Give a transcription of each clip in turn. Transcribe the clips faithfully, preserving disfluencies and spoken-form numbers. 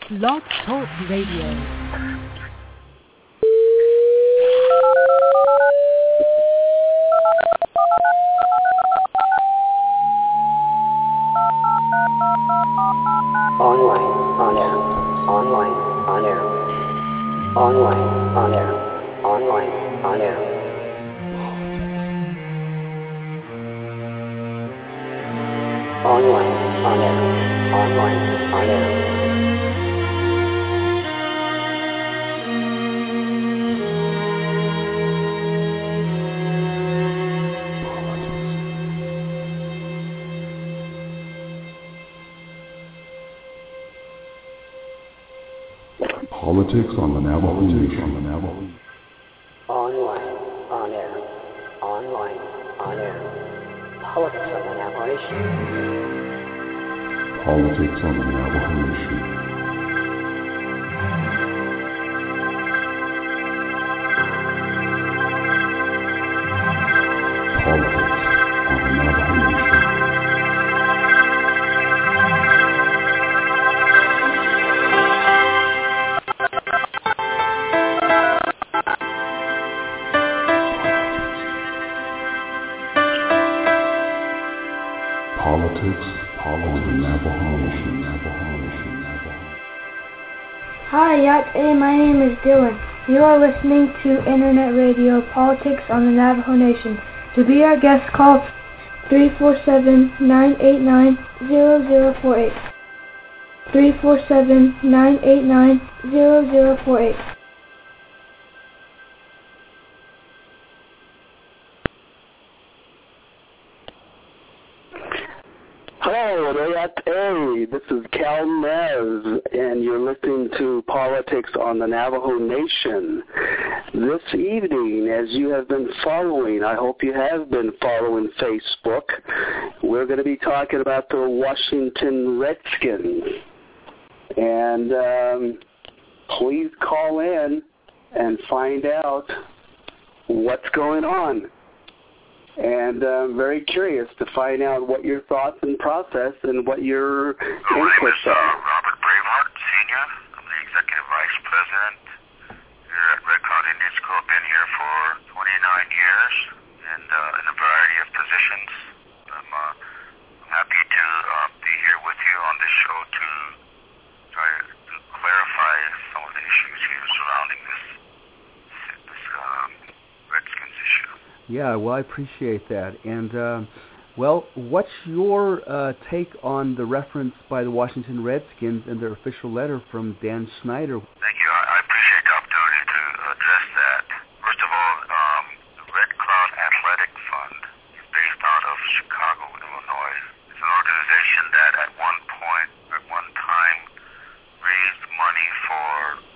Blog Talk Radio. Online, on air, online, on air, online, on air, online, on air. Online, on air, online, on air. Politics on the Navajo Nation. On the Navajo. Online, on air, online, on air. Politics on the Navajo Nation. Politics on the Navajo Nation. Politics on the Navajo Nation. Hi, Yak A, my name is Dylan. You are listening to Internet Radio Politics on the Navajo Nation. To be our guest, call three four seven, nine eight nine, zero zero four eight. three four seven, nine eight nine, zero zero four eight. Hello, Rayat A. This is Cal Mez, and you're listening to Politics on the Navajo Nation. This evening, as you have been following, I hope you have been following Facebook, we're going to be talking about the Washington Redskins. And um, please call in and find out what's going on. And I'm very curious to find out what your thoughts and process and what your My interests name is uh, are. Robert Braveheart, Senior. I'm the Executive Vice President here at Red Cloud Indian School. I've been here for twenty-nine years and uh, in a variety of positions. I'm, uh, I'm happy to uh, be here with you on this show to try to clarify some of the issues here surrounding this, this um, Redskins issue. Yeah, well, I appreciate that. And, um, well, what's your uh, take on the reference by the Washington Redskins in their official letter from Dan Snyder? Thank you. I, I appreciate the opportunity to address that. First of all, um, the Red Cloud Athletic Fund is based out of Chicago, Illinois. It's an organization that at one point, at one time, raised money for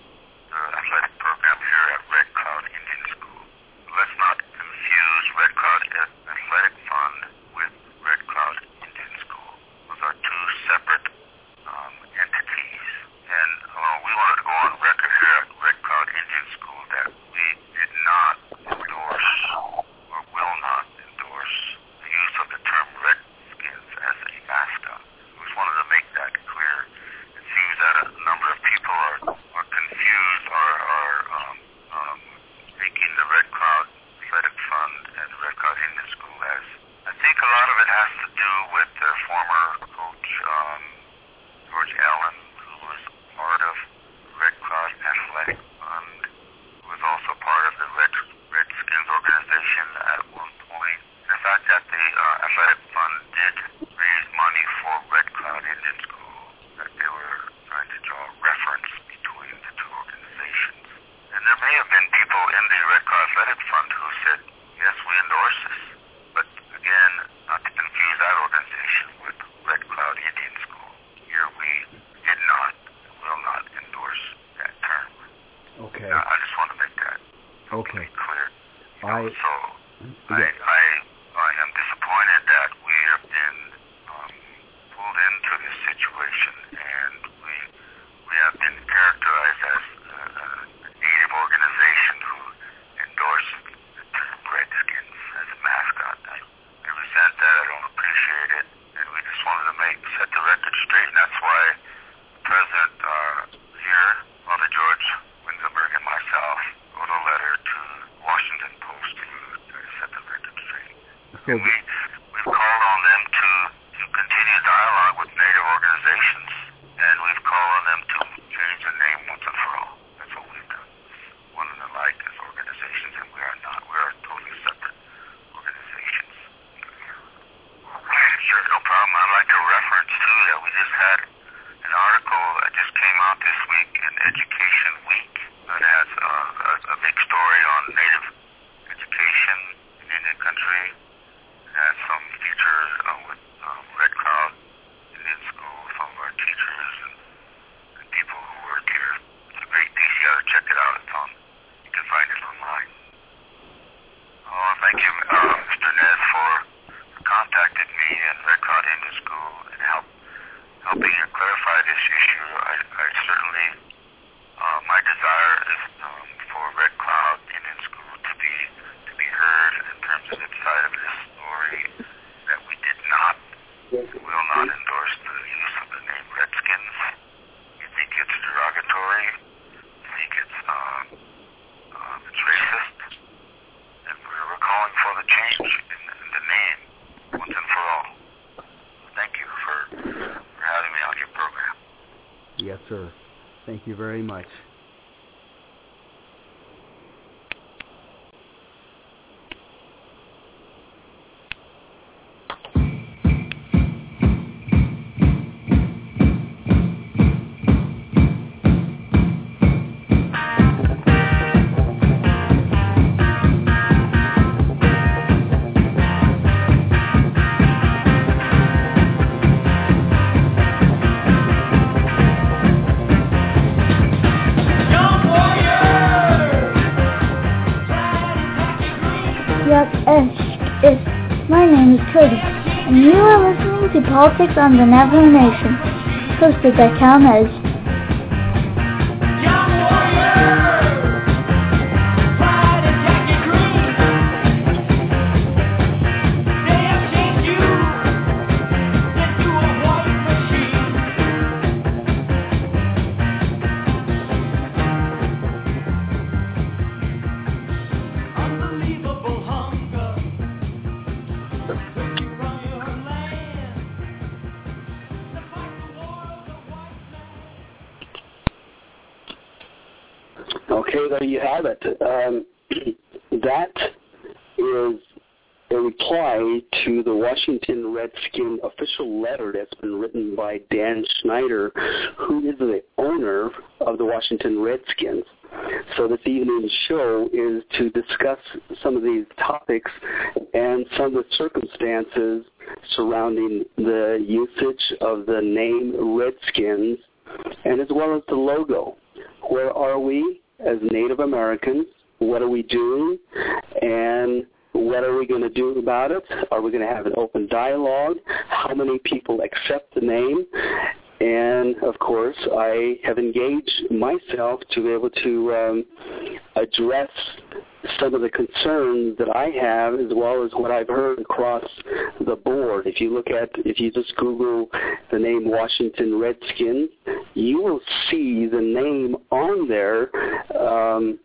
the athletic program here at Red Cloud Indian School. Let's not confuse Red Cloud Athletic Fund with Red Cloud Indian School. Those are two separate um, entities. And uh, we wanted to go on record here at Red Cloud Indian School that we did not endorse or will not endorse the use of the term Redskins as a mascot. We just wanted to make that clear. It seems that a number of people are, are confused or are um, um, making the Red Cloud Athletic Fund and the Red Cloud Indian School as, I think a lot of it has to do with the former coach um, George Allen, who was part of Red Cloud Athletic Fund, who was also part of the Red, Redskins organization at one point. And the fact that the uh, Athletic Fund did raise money for Red Cloud Indian School, that they were trying to draw reference between the two organizations. And there may have been people in the Red Cloud Athletic Fund who said, yes, we endorse this. But again, not to confuse that organization with Red Cloud Indian School. Here we did not, will not endorse that term. Okay. Now, I just want to make that Okay. clear. You I, know, so I, yeah. I, I am disappointed that we have been um, pulled into this situation, and we we have been characterized as uh, a native organization who endorsed the term Redskins as a mascot. I, I resent that. I don't appreciate it, and we just wanted to make set the record straight, and that's why the president uh, So we, we've called on them to, to continue dialogue with Native organizations, and we've called on them to change the name once and for all. That's what we've done. One and alike as organizations, and we are not. We are totally separate organizations. Sure, no problem. I'd like to reference, too, that we just had an article that just came out this week in Education Week that has uh, a, a big story on Native education in Indian country. It has some features uh, with um, Red Cloud Indian School, some of our teachers and, and people who work here. It's a great piece. You ought to check it out. It's on. You can find it online. Oh, thank you, uh, Mister Nez, for contacting me and Red Cloud Indian School and help helping to clarify this issue. I, I certainly, uh, my desire is um, for Red Cloud Indian School to be to be heard in terms of its side of this story, that we did not, will not endorse the use of the name Redskins. We think it's derogatory. We think it's, um, um, it's racist. And we're calling for the change in, in the name once and for all. Thank you for, for having me on your program. Yes, sir. Thank you very much. My name is Cody, and you are listening to Politics on the Navajo Nation, hosted by Cal Nez. Okay, there you have it. Um, that is a reply to the Washington Redskin official letter that's been written by Dan Schneider, who is the owner of the Washington Redskins. So this evening's show is to discuss some of these topics and some of the circumstances surrounding the usage of the name Redskins, and as well as the logo. Where are we as Native Americans? What are we doing? And what are we going to do about it? Are we going to have an open dialogue? How many people accept the name? And, of course, I have engaged myself to be able to um, address some of the concerns that I have, as well as what I've heard across the board. If you look at, if you just Google the name Washington Redskins, you will see the name on there um,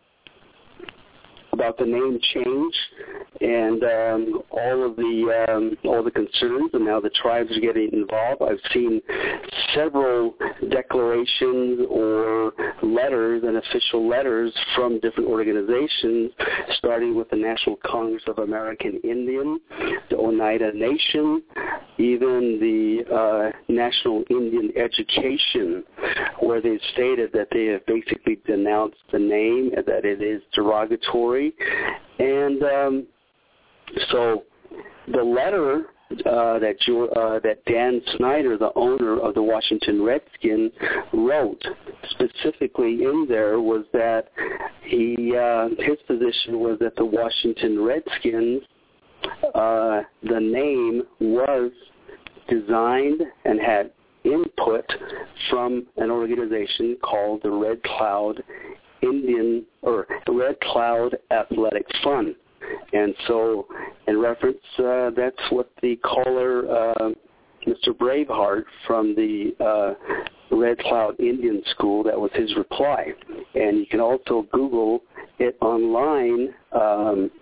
about the name change and um, all of the um, all the concerns, and now the tribes are getting involved. I've seen several declarations or letters and official letters from different organizations, starting with the National Congress of American Indian, the Oneida Nation, even the uh, National Indian Education, where they've stated that they have basically denounced the name, that it is derogatory. And um, so the letter uh, that, jo- uh, that Dan Schneider, the owner of the Washington Redskins, wrote specifically in there was that he uh, his position was that the Washington Redskins, uh, the name was designed and had input from an organization called the Red Cloud Indian or Red Cloud Athletic Fund. And so in reference, uh, that's what the caller, uh, Mister Braveheart from the uh, Red Cloud Indian School, that was his reply. And you can also Google it online. Um,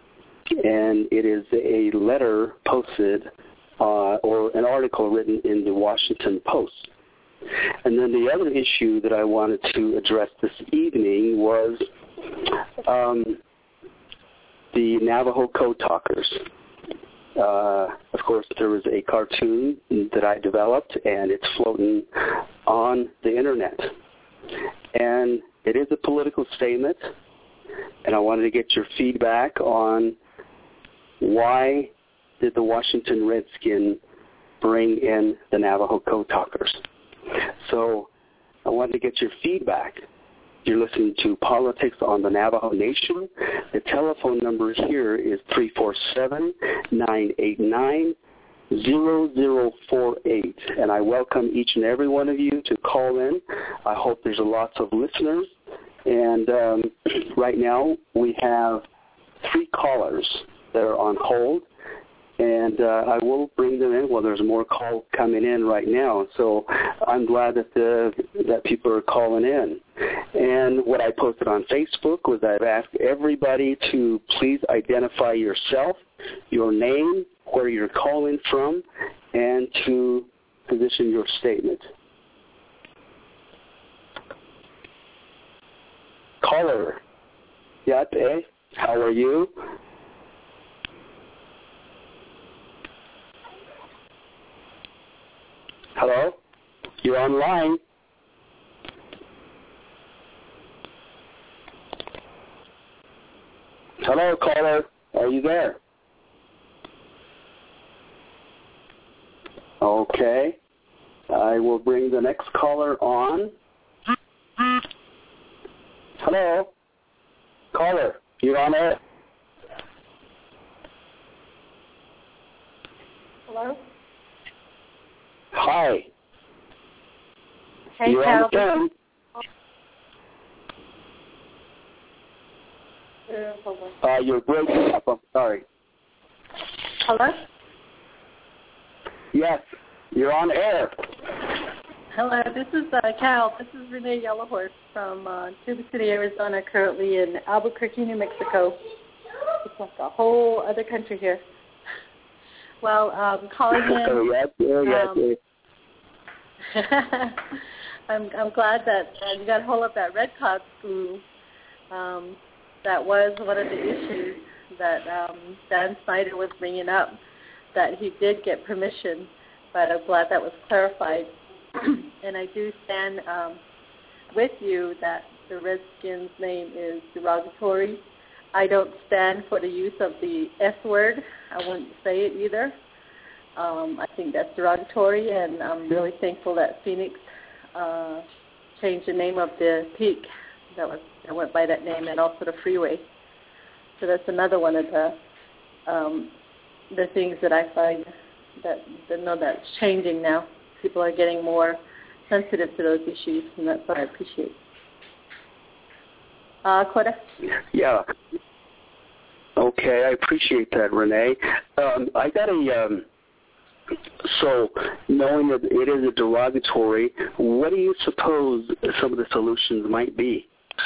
and it is a letter posted uh, or an article written in the Washington Post. And then the other issue that I wanted to address this evening was um, the Navajo Code Talkers. Uh, of course, there was a cartoon that I developed, and it's floating on the internet. And it is a political statement, and I wanted to get your feedback on why did the Washington Redskins bring in the Navajo Code Talkers. So I wanted to get your feedback. You're listening to Politics on the Navajo Nation. The telephone number here is three four seven, nine eight nine, zero zero four eight. And I welcome each and every one of you to call in. I hope there's lots of listeners. And um, right now we have three callers that are on hold. And uh, I will bring them in. Well, there's more calls coming in right now, so I'm glad that the, that people are calling in. And what I posted on Facebook was I've asked everybody to please identify yourself, your name, where you're calling from, and to position your statement. Caller, Yat, eh? How are you? Hello? You're online. Hello, caller. Are you there? Okay. I will bring the next caller on. Hello? Caller, you're on air. Hello? Hi. Hey, you're on the phone. Uh, you're breaking up. I'm sorry. Hello? Yes, you're on air. Hello, this is uh, Cal. This is Renee Yellowhorse from uh, Tuba City, Arizona, currently in Albuquerque, New Mexico. It's like a whole other country here. Well, um, calling in. Oh, yes, oh, yes, um, I'm I'm glad that uh, you got hold of that Red Cloud glue. Um, that was one of the issues that um, Dan Snyder was bringing up, that he did get permission, but I'm glad that was clarified. And I do stand um, with you that the Redskins' name is derogatory. I don't stand for the use of the S word. I wouldn't say it either. Um, I think that's derogatory, and I'm really thankful that Phoenix uh, changed the name of the peak that was that went by that name, and also the freeway. So that's another one of the um, the things that I find that, that know that's changing now. People are getting more sensitive to those issues, and that's what I appreciate. Uh, Coda? Yeah. Okay, I appreciate that, Renee. Um, I got a, um, so knowing that it is a derogatory, what do you suppose some of the solutions might be?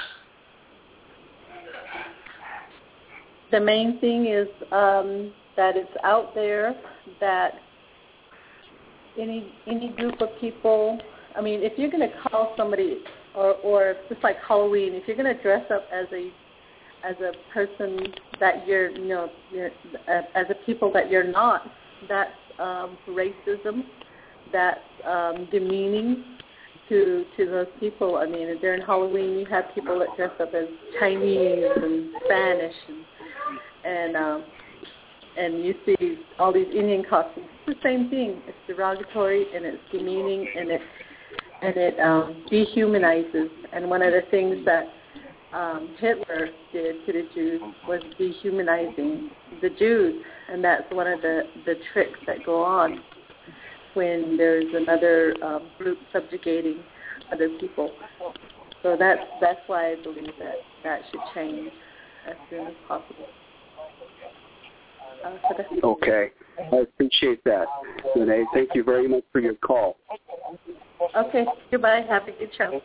The main thing is um, that it's out there, that any any group of people, I mean, if you're going to call somebody, or, or just like Halloween, if you're going to dress up as a as a person that you're, you know, you're, as a people that you're not, that's um, racism, that's um, demeaning to to those people. I mean, during Halloween, you have people that dress up as Chinese and Spanish, and and um, and you see all these Indian costumes. It's the same thing. It's derogatory, and it's demeaning, and it and it um, dehumanizes. And one of the things that um, Hitler did to the Jews was dehumanizing the Jews, and that's one of the, the tricks that go on when there's another um, group subjugating other people. So that's that's why I believe that that should change as soon as possible. Uh, okay. I appreciate that, Renee. Thank you very much for your call. Okay. Goodbye. Have a good show.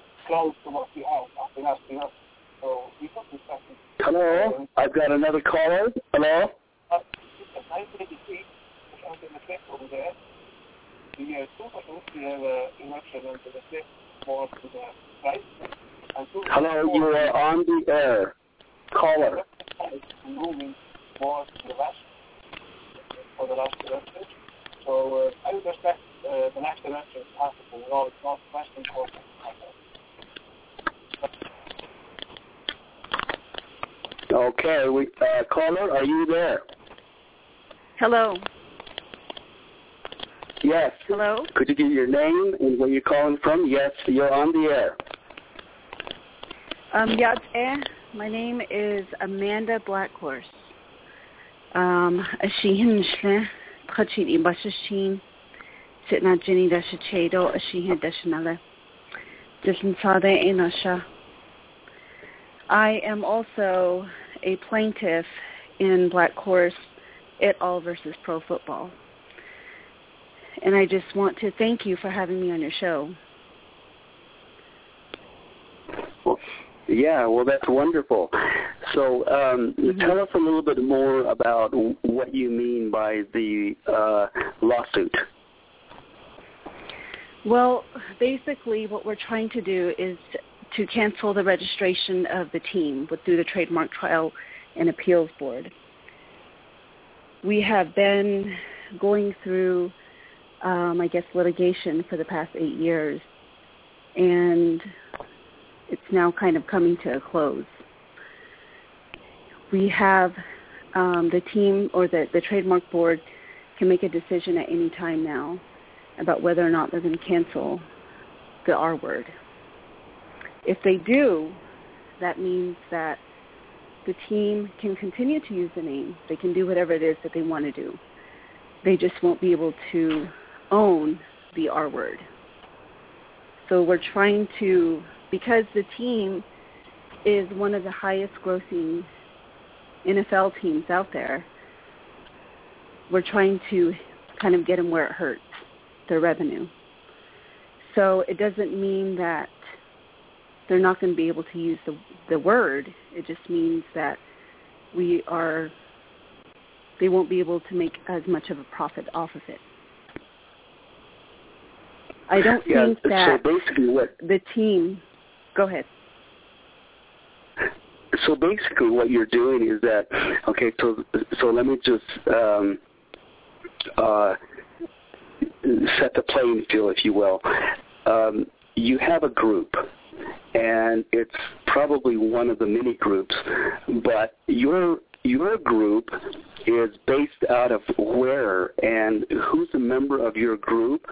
Hello. I've got another caller. Hello. in nineteen eighty-three, which I'm in the clip over there, the uh, Super Group, we have uh, election into the clip more to the right. Hello, you are on the air. Caller. Moving more to the west for the last election. So uh, I would expect uh, the next election to happen in the northwestern quarter. Okay, we, uh, caller, are you there? Hello. Yes. Hello. Could you give your name and where you're calling from? Yes, you're on the air. Um, yeah, eh, my name is Amanda Blackhorse. Um, Ashihin Shle, Khachid Ibashashin, Sitna Jenny Dashachedo, Ashihin Dashanale, Disensade Enasha. I am also a plaintiff in Black Horse et al. Versus Pro Football. And I just want to thank you for having me on your show. Yeah, well, that's wonderful. So um, mm-hmm. tell us a little bit more about what you mean by the uh, lawsuit. Well, basically what we're trying to do is to cancel the registration of the team with, through the Trademark Trial and Appeals Board. We have been going through, um, I guess, litigation for the past eight years, and it's now kind of coming to a close. We have um, the team or the, the Trademark Board can make a decision at any time now about whether or not they're going to cancel the R word. If they do, that means that the team can continue to use the name. They can do whatever it is that they want to do. They just won't be able to own the R word. So we're trying to, because the team is one of the highest grossing N F L teams out there, we're trying to kind of get them where it hurts, their revenue. So it doesn't mean that they're not going to be able to use the the word. It just means that we are, they won't be able to make as much of a profit off of it. I don't yeah, think that so basically what, the team, go ahead. So basically what you're doing is that, okay, so so let me just um, uh, set the playing field, if you will. Um, you have a group, and it's probably one of the many groups, but your your group is based out of where, and who's a member of your group?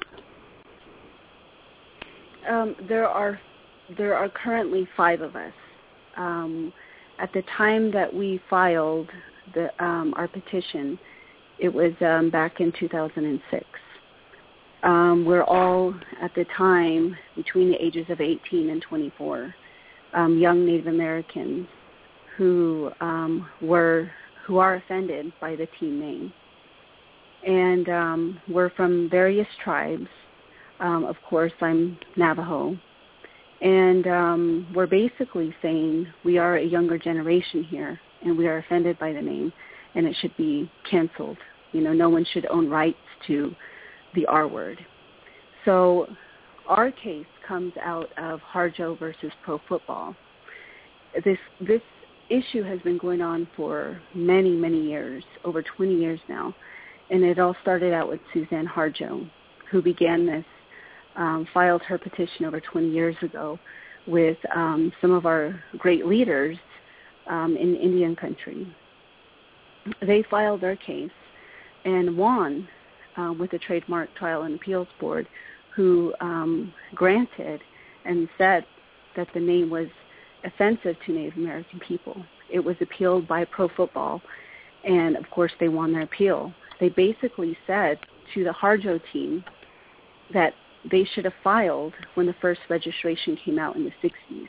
Um, there are there are currently five of us. Um, at the time that we filed the um, our petition, it was um, back in two thousand six. Um, we're all, at the time, between the ages of eighteen and twenty-four, um, young Native Americans who um, were who are offended by the team name. And um, we're from various tribes. Um, of course, I'm Navajo. And um, we're basically saying we are a younger generation here, and we are offended by the name, and it should be canceled. You know, no one should own rights to the R word. So our case comes out of Harjo versus Pro Football. This this issue has been going on for many, many years, over twenty years now, and it all started out with Suzanne Harjo, who began this, um, filed her petition over twenty years ago with um, some of our great leaders um, in Indian country. They filed their case and won Uh, with the Trademark Trial and Appeals Board, who um, granted and said that the name was offensive to Native American people. It was appealed by Pro Football, and of course they won their appeal. They basically said to the Harjo team that they should have filed when the first registration came out in the sixties.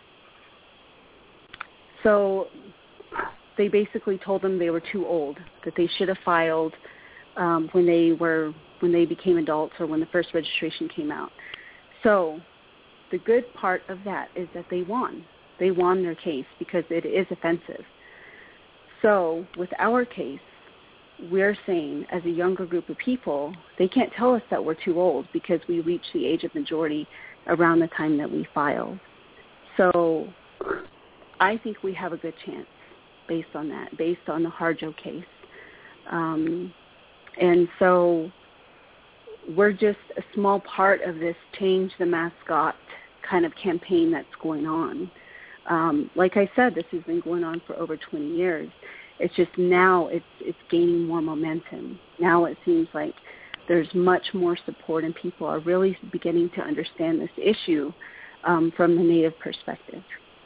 So they basically told them they were too old, that they should have filed Um, when they were when they became adults or when the first registration came out. So the good part of that is that they won. They won their case because it is offensive. So with our case, we're saying as a younger group of people, they can't tell us that we're too old because we reached the age of majority around the time that we filed. So I think we have a good chance based on that, based on the Harjo case. Um, and so we're just a small part of this Change the Mascot kind of campaign that's going on. Um, like I said, this has been going on for over twenty years. It's just now it's it's gaining more momentum. Now it seems like there's much more support and people are really beginning to understand this issue um, from the Native perspective.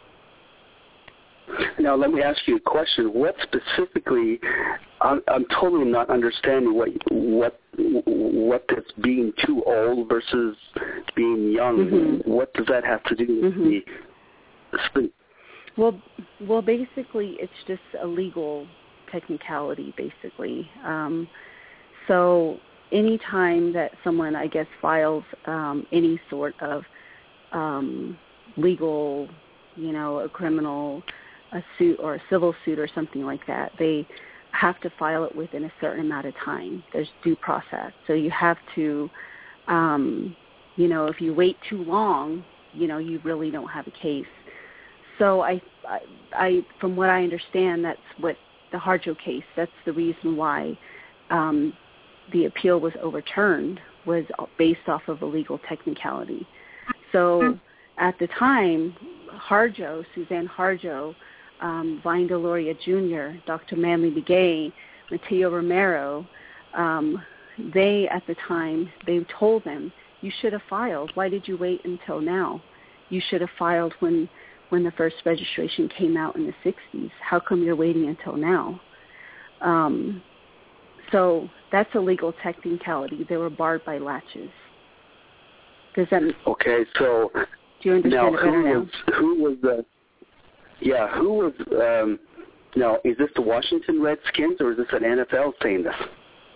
Now, let me ask you a question. What specifically, I'm, I'm totally not understanding what what what this being too old versus being young, mm-hmm. what does that have to do with mm-hmm. the sleep? Well, well, basically, it's just a legal technicality, basically. Um, so any time that someone, I guess, files um, any sort of um, legal, you know, a criminal a suit or a civil suit or something like that, they have to file it within a certain amount of time. There's due process. So you have to, um, you know, if you wait too long, you know, you really don't have a case. So I, I, I from what I understand, that's what the Harjo case, that's the reason why um, the appeal was overturned, was based off of a legal technicality. So at the time, Harjo, Suzanne Harjo, um, Vine Deloria Junior, Doctor Manly Begay, Mateo Romero, um, they at the time, they told them, you should have filed. Why did you wait until now? You should have filed when when the first registration came out in the sixties. How come you're waiting until now? Um, so that's a legal technicality. They were barred by latches. Does that okay? So do you understand now, it better who now? was who was the yeah who was um, now? Is this the Washington Redskins or is this an N F L saying this?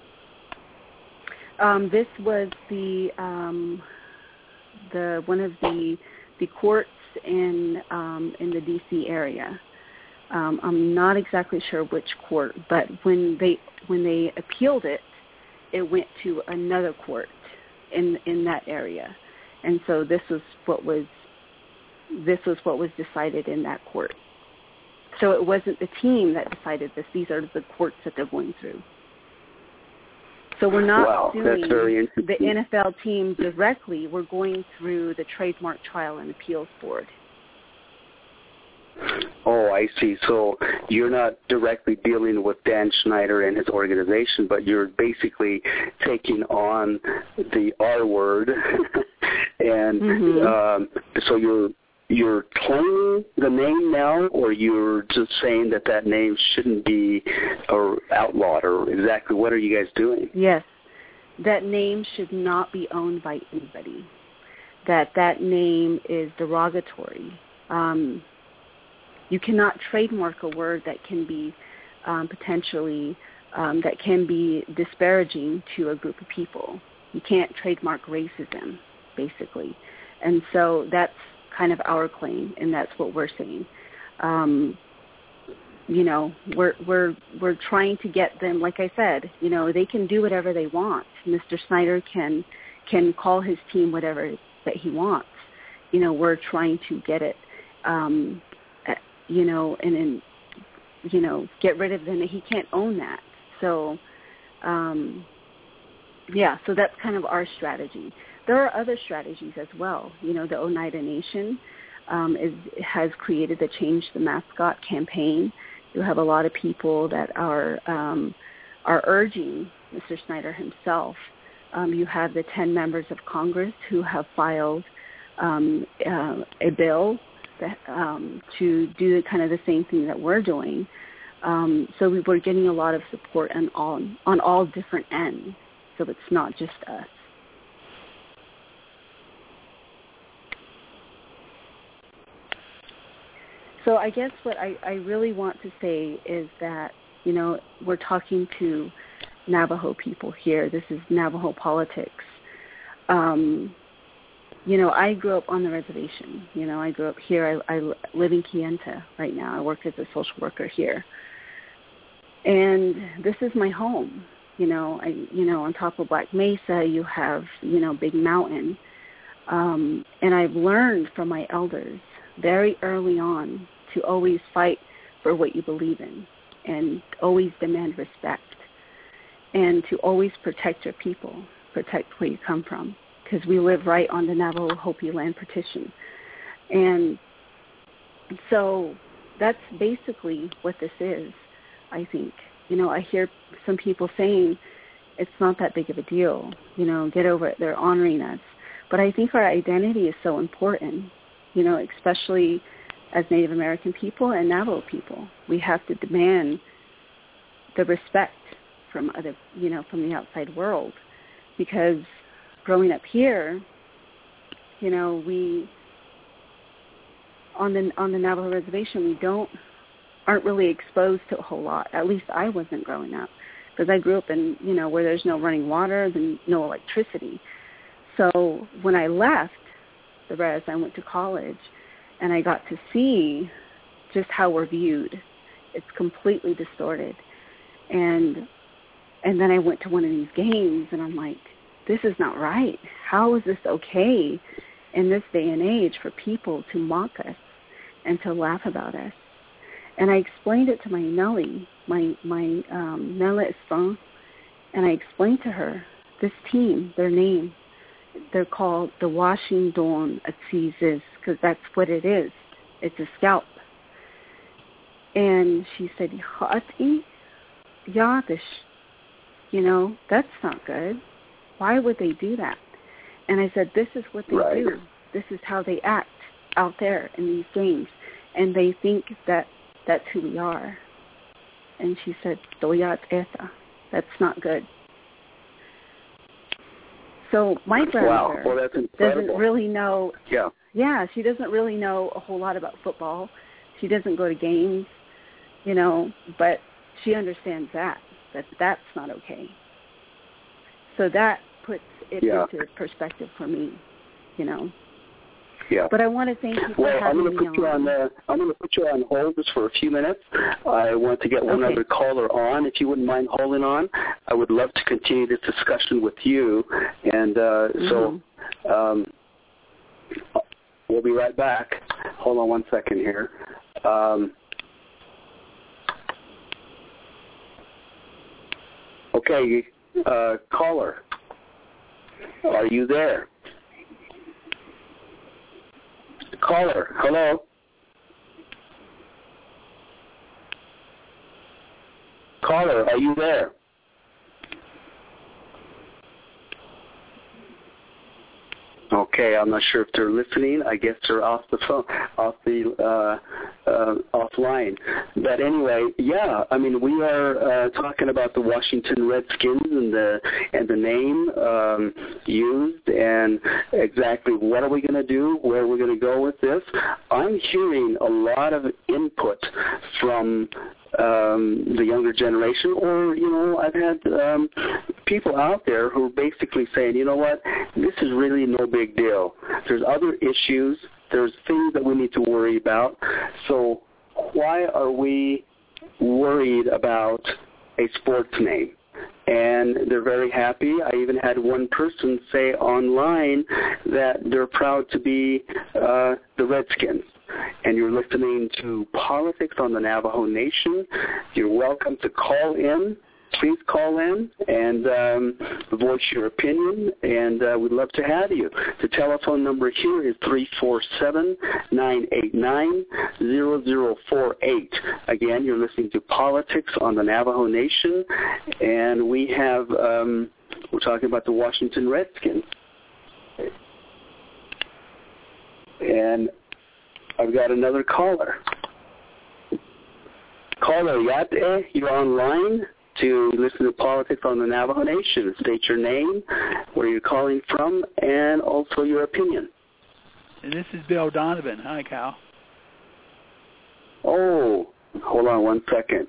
Um, this was the um, the one of the the courts in um, in the D C area. Um, I'm not exactly sure which court, but when they when they appealed it, it went to another court in in that area, and so this was what was this was what was decided in that court. So it wasn't the team that decided this; these are the courts that they're going through. So we're not wow, suing that's very interesting. the N F L team directly. We're going through the Trademark Trial and Appeals Board. Oh, I see. So you're not directly dealing with Dan Schneider and his organization, but you're basically taking on the R word, and mm-hmm. um, so you're you're claiming the name now, or you're just saying that that name shouldn't be or outlawed, or exactly what are you guys doing? Yes, that name should not be owned by anybody. That that name is derogatory. Um, you cannot trademark a word that can be um, potentially um, that can be disparaging to a group of people. You can't trademark racism, basically, and so that's kind of our claim, and that's what we're saying. Um, you know, we're we're we're trying to get them. Like I said, you know, they can do whatever they want. Mister Snyder can can call his team whatever that he wants. You know, we're trying to get it. Um, you know, and then you know, get rid of them. He can't own that. So, um, yeah. So that's kind of our strategy. There are other strategies as well. You know, the Oneida Nation um, is, has created the Change the Mascot campaign. You have a lot of people that are um, are urging Mister Snyder himself. Um, you have the ten members of Congress who have filed um, uh, a bill that, um, to do kind of the same thing that we're doing. Um, so we were getting a lot of support on all on all different ends. So it's not just us. So I guess what I, I really want to say is that, you know, we're talking to Navajo people here. This is Navajo politics. Um, you know, I grew up on the reservation. You know, I grew up here. I, I live in Kayenta right now. I work as a social worker here. And this is my home. You know, I, you know, on top of Black Mesa, you have, you know, Big Mountain. Um, and I've learned from my elders very early on to always fight for what you believe in and always demand respect and to always protect your people, protect where you come from, because we live right on the Navajo Hopi land partition. And so that's basically what this is, I think. You know, I hear some people saying it's not that big of a deal, you know, get over it, they're honoring us. But I think our identity is so important, you know, especially as Native American people and Navajo people. We have to demand the respect from other, you know, from the outside world, because growing up here, you know, we on the on the Navajo reservation, we don't aren't really exposed to a whole lot. At least I wasn't growing up, because I grew up in, you know, where there's no running water and no electricity. So when I left the res, I went to college, and I got to see just how we're viewed. It's completely distorted. And and then I went to one of these games, and I'm like, this is not right. How is this okay in this day and age for people to mock us and to laugh about us? And I explained it to my Nellie, my my um, Nella Espan, and I explained to her, this team, their name, they're called the Washington Atzizes, because that's what it is. It's a scalp. And she said, Ha'ati Yadish, you know, that's not good. Why would they do that? And I said, this is what they right. do. This is how they act out there in these games. And they think that that's who we are. And she said, Doyat Eta, that's not good. So my grandmother wow. well, doesn't really know. Yeah. Yeah, she doesn't really know a whole lot about football. She doesn't go to games, you know, but she understands that, that that's not okay. So that puts it yeah. into perspective for me, you know. Yeah. But I want to thank you for well, having I'm gonna me put you on. on uh, I'm going to put you on hold just for a few minutes. I want to get one okay. other caller on. If you wouldn't mind holding on, I would love to continue this discussion with you. And uh, mm-hmm. so um, we'll be right back. Hold on one second here. Um, okay, uh, caller, are you there? Caller, hello. Caller, are you there? Okay, I'm not sure if they're listening. I guess they're off the phone, off the uh, uh, offline. But anyway, yeah, I mean, we are uh, talking about the Washington Redskins and the and the name um, used and exactly what are we going to do, where we're going to go with this. I'm hearing a lot of input from um, the younger generation, or, you know, I've had um, people out there who are basically saying, you know what, this is really no big deal. There's other issues. There's things that we need to worry about. So why are we worried about a sports name? And they're very happy. I even had one person say online that they're proud to be uh, the Redskins. And you're listening to Politics on the Navajo Nation. You're welcome to call in. Please call in and um, voice your opinion, and uh, we'd love to have you. The telephone number here is three four seven, nine eight nine, zero zero four eight. Again, you're listening to Politics on the Navajo Nation, and we have, um, we're talking about the Washington Redskins. And I've got another caller. Caller Yate, you're online to listen to Politics on the Navajo Nation. State your name, where you're calling from, and also your opinion. And this is Bill Donovan. Hi, Cal. Oh, hold on one second.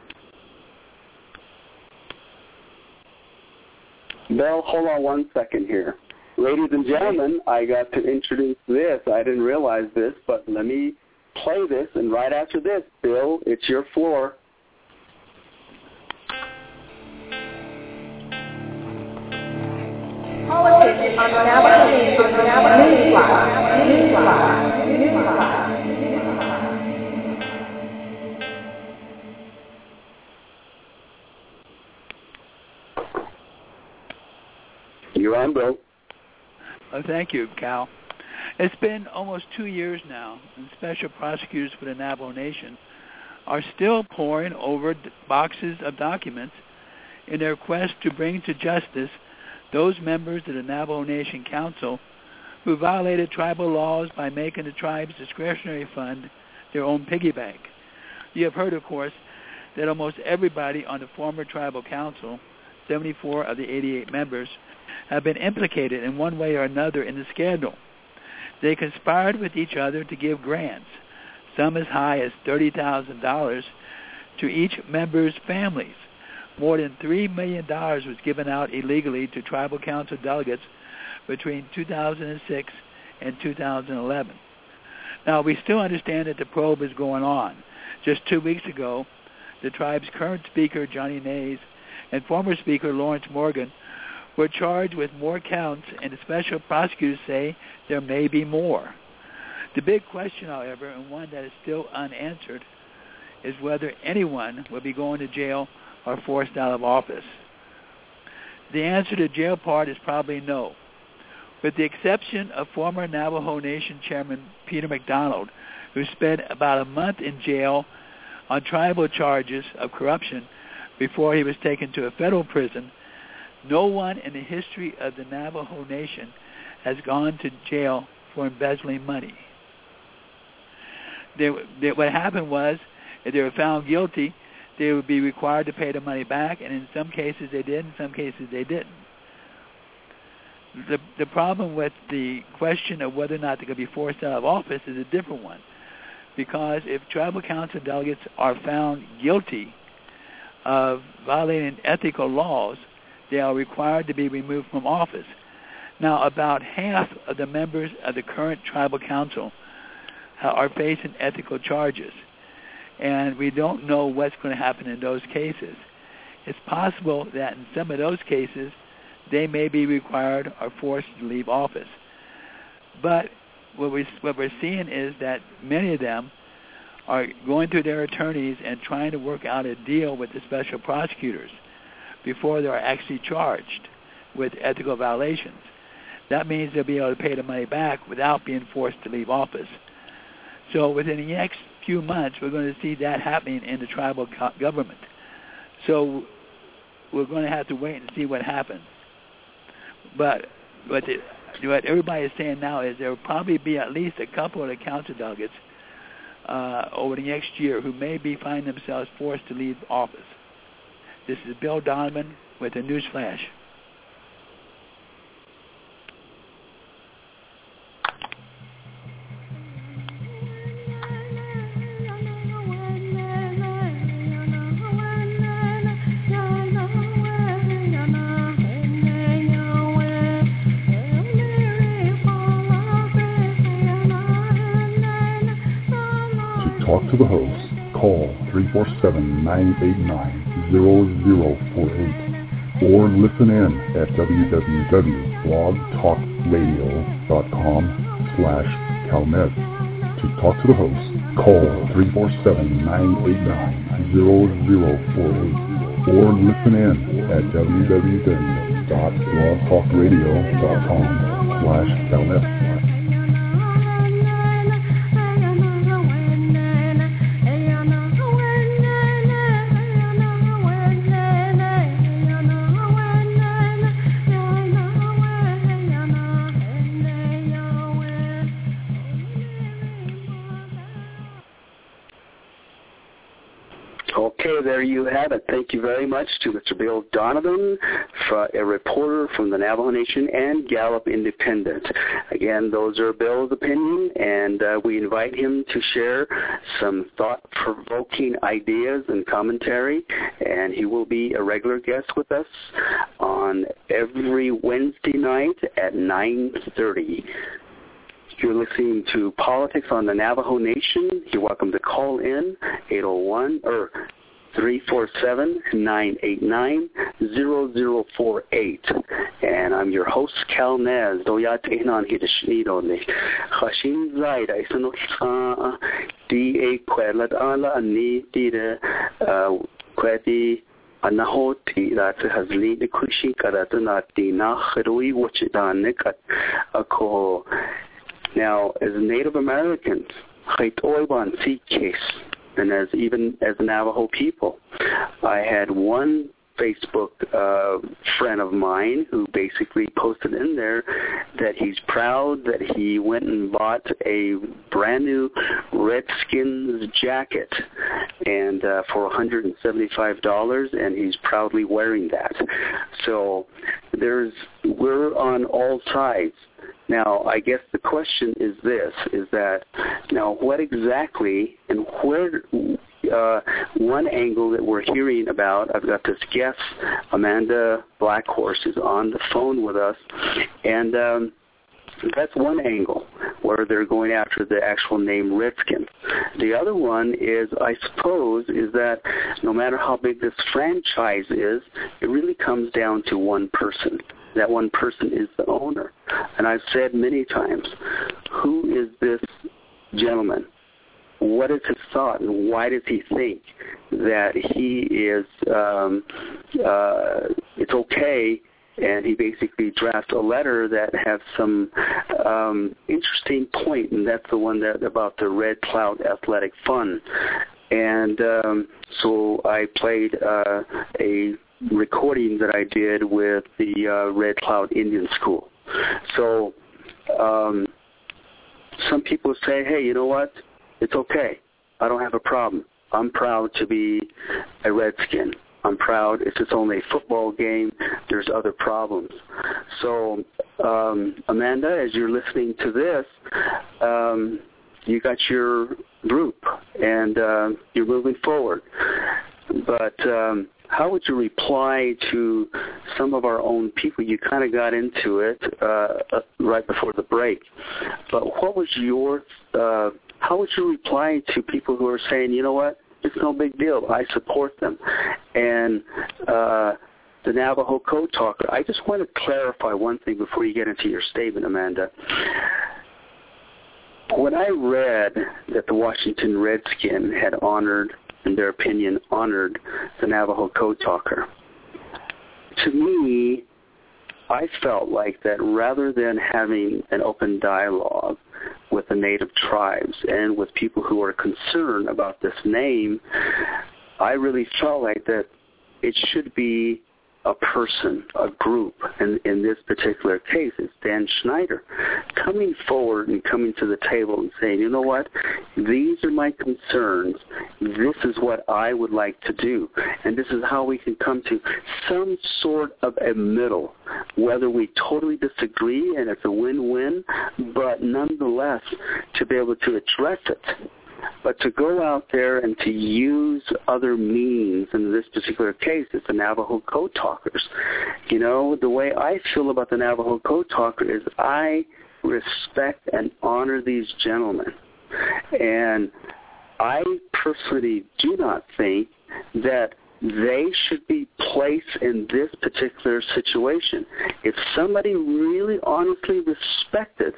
Bill, hold on one second here. Ladies and gentlemen, I got to introduce this. I didn't realize this, but let me play this, and right after this, Bill, it's your floor. Politics on the Navajo Nation. Newsflash. Newsflash. Newsflash. You're on, Bill. Oh, thank you, Cal. It's been almost two years now, and special prosecutors for the Navajo Nation are still poring over boxes of documents in their quest to bring to justice those members of the Navajo Nation Council who violated tribal laws by making the tribe's discretionary fund their own piggy bank. You have heard, of course, that almost everybody on the former tribal council, seventy-four of the eighty-eight members, have been implicated in one way or another in the scandal. They conspired with each other to give grants, some as high as thirty thousand dollars, to each member's families. More than three million dollars was given out illegally to tribal council delegates between two thousand six and two thousand eleven. Now, we still understand that the probe is going on. Just two weeks ago, the tribe's current speaker, Johnny Nays, and former speaker, Lawrence Morgan, were charged with more counts, and the special prosecutors say there may be more. The big question, however, and one that is still unanswered, is whether anyone will be going to jail or forced out of office. The answer to the jail part is probably no. With the exception of former Navajo Nation Chairman Peter MacDonald, who spent about a month in jail on tribal charges of corruption before he was taken to a federal prison, no one in the history of the Navajo Nation has gone to jail for embezzling money. They, they, what happened was, if they were found guilty, they would be required to pay the money back, and in some cases they did, in some cases they didn't. The, the problem with the question of whether or not they could be forced out of office is a different one, because if tribal council delegates are found guilty of violating ethical laws, they are required to be removed from office. Now, about half of the members of the current tribal council are facing ethical charges, and we don't know what's going to happen in those cases. It's possible that in some of those cases, they may be required or forced to leave office. But what, we, what we're seeing is that many of them are going through their attorneys and trying to work out a deal with the special prosecutors before they're actually charged with ethical violations. That means they'll be able to pay the money back without being forced to leave office. So within the next few months, we're going to see that happening in the tribal co- government. So we're going to have to wait and see what happens. But what, the, what everybody is saying now is there will probably be at least a couple of the council delegates uh, over the next year who may be finding themselves forced to leave office. This is Bill Donovan with a news flash. Talk to the host. Call three four seven, nine eight nine, zero zero four eight or listen in at w w w dot blog talk radio dot com slash calmez. To talk to the host, call three four seven, nine eight nine, zero zero four eight or listen in at w w w dot blog talk radio dot com slash calmez. Okay, there you have it. Thank you very much to Mister Bill Donovan, a reporter from the Navajo Nation and Gallup Independent. Again, those are Bill's opinion, and uh, we invite him to share some thought-provoking ideas and commentary, and he will be a regular guest with us on every Wednesday night at nine thirty. You're listening to Politics on the Navajo Nation. You're welcome to call in, eight oh one, or three four seven, nine eight nine, zero zero four eight. And I'm your host, Cal Nez. Doyat Inan Hidashnidoni. Hashin Zaida Isanok D A Quelad Ala Ani Dida Quedi Anahoti that has lead the Kushi Karatanati Nahrui Wachidanik Ako. Now, as Native Americans, Haitoiban Sea case, and as even as Navajo people, I had one Facebook uh, friend of mine who basically posted in there that he's proud that he went and bought a brand new Redskins jacket and uh, for one hundred seventy-five dollars, and he's proudly wearing that. So there's we're on all sides. Now, I guess the question is this, is that now what exactly and where, uh, one angle that we're hearing about, I've got this guest, Amanda Blackhorse, is on the phone with us, and um, that's one angle where they're going after the actual name Redskin. The other one is, I suppose, is that no matter how big this franchise is, it really comes down to one person. That one person is the owner. And I've said many times, who is this gentleman? What is his thought, and why does he think that he is, um, uh, it's okay, and he basically drafts a letter that has some um, interesting point, and that's the one that about the Red Cloud Athletic Fund. And um, so I played uh, a recording that I did with the uh, Red Cloud Indian School. So um, some people say, hey, you know what? It's okay. I don't have a problem. I'm proud to be a Redskin. I'm proud. If it's only a football game, there's other problems. So, um, Amanda, as you're listening to this, um, you got your group, and uh, you're moving forward. But um, how would you reply to some of our own people? You kind of got into it uh, right before the break. But what was your, uh, how would you reply to people who are saying, you know what, it's no big deal, I support them? And uh, the Navajo Code Talker, I just want to clarify one thing before you get into your statement, Amanda. When I read that the Washington Redskin had honored, in their opinion, honored the Navajo Code Talker, to me, I felt like that rather than having an open dialogue with the native tribes and with people who are concerned about this name, I really felt like that it should be a person, a group, and in this particular case, it's Dan Schneider, coming forward and coming to the table and saying, you know what, these are my concerns, this is what I would like to do, and this is how we can come to some sort of a middle, whether we totally disagree and it's a win-win, but nonetheless, to be able to address it. But to go out there and to use other means, in this particular case, it's the Navajo Code Talkers. You know, the way I feel about the Navajo Code Talker is I respect and honor these gentlemen. And I personally do not think that they should be placed in this particular situation. If somebody really honestly respected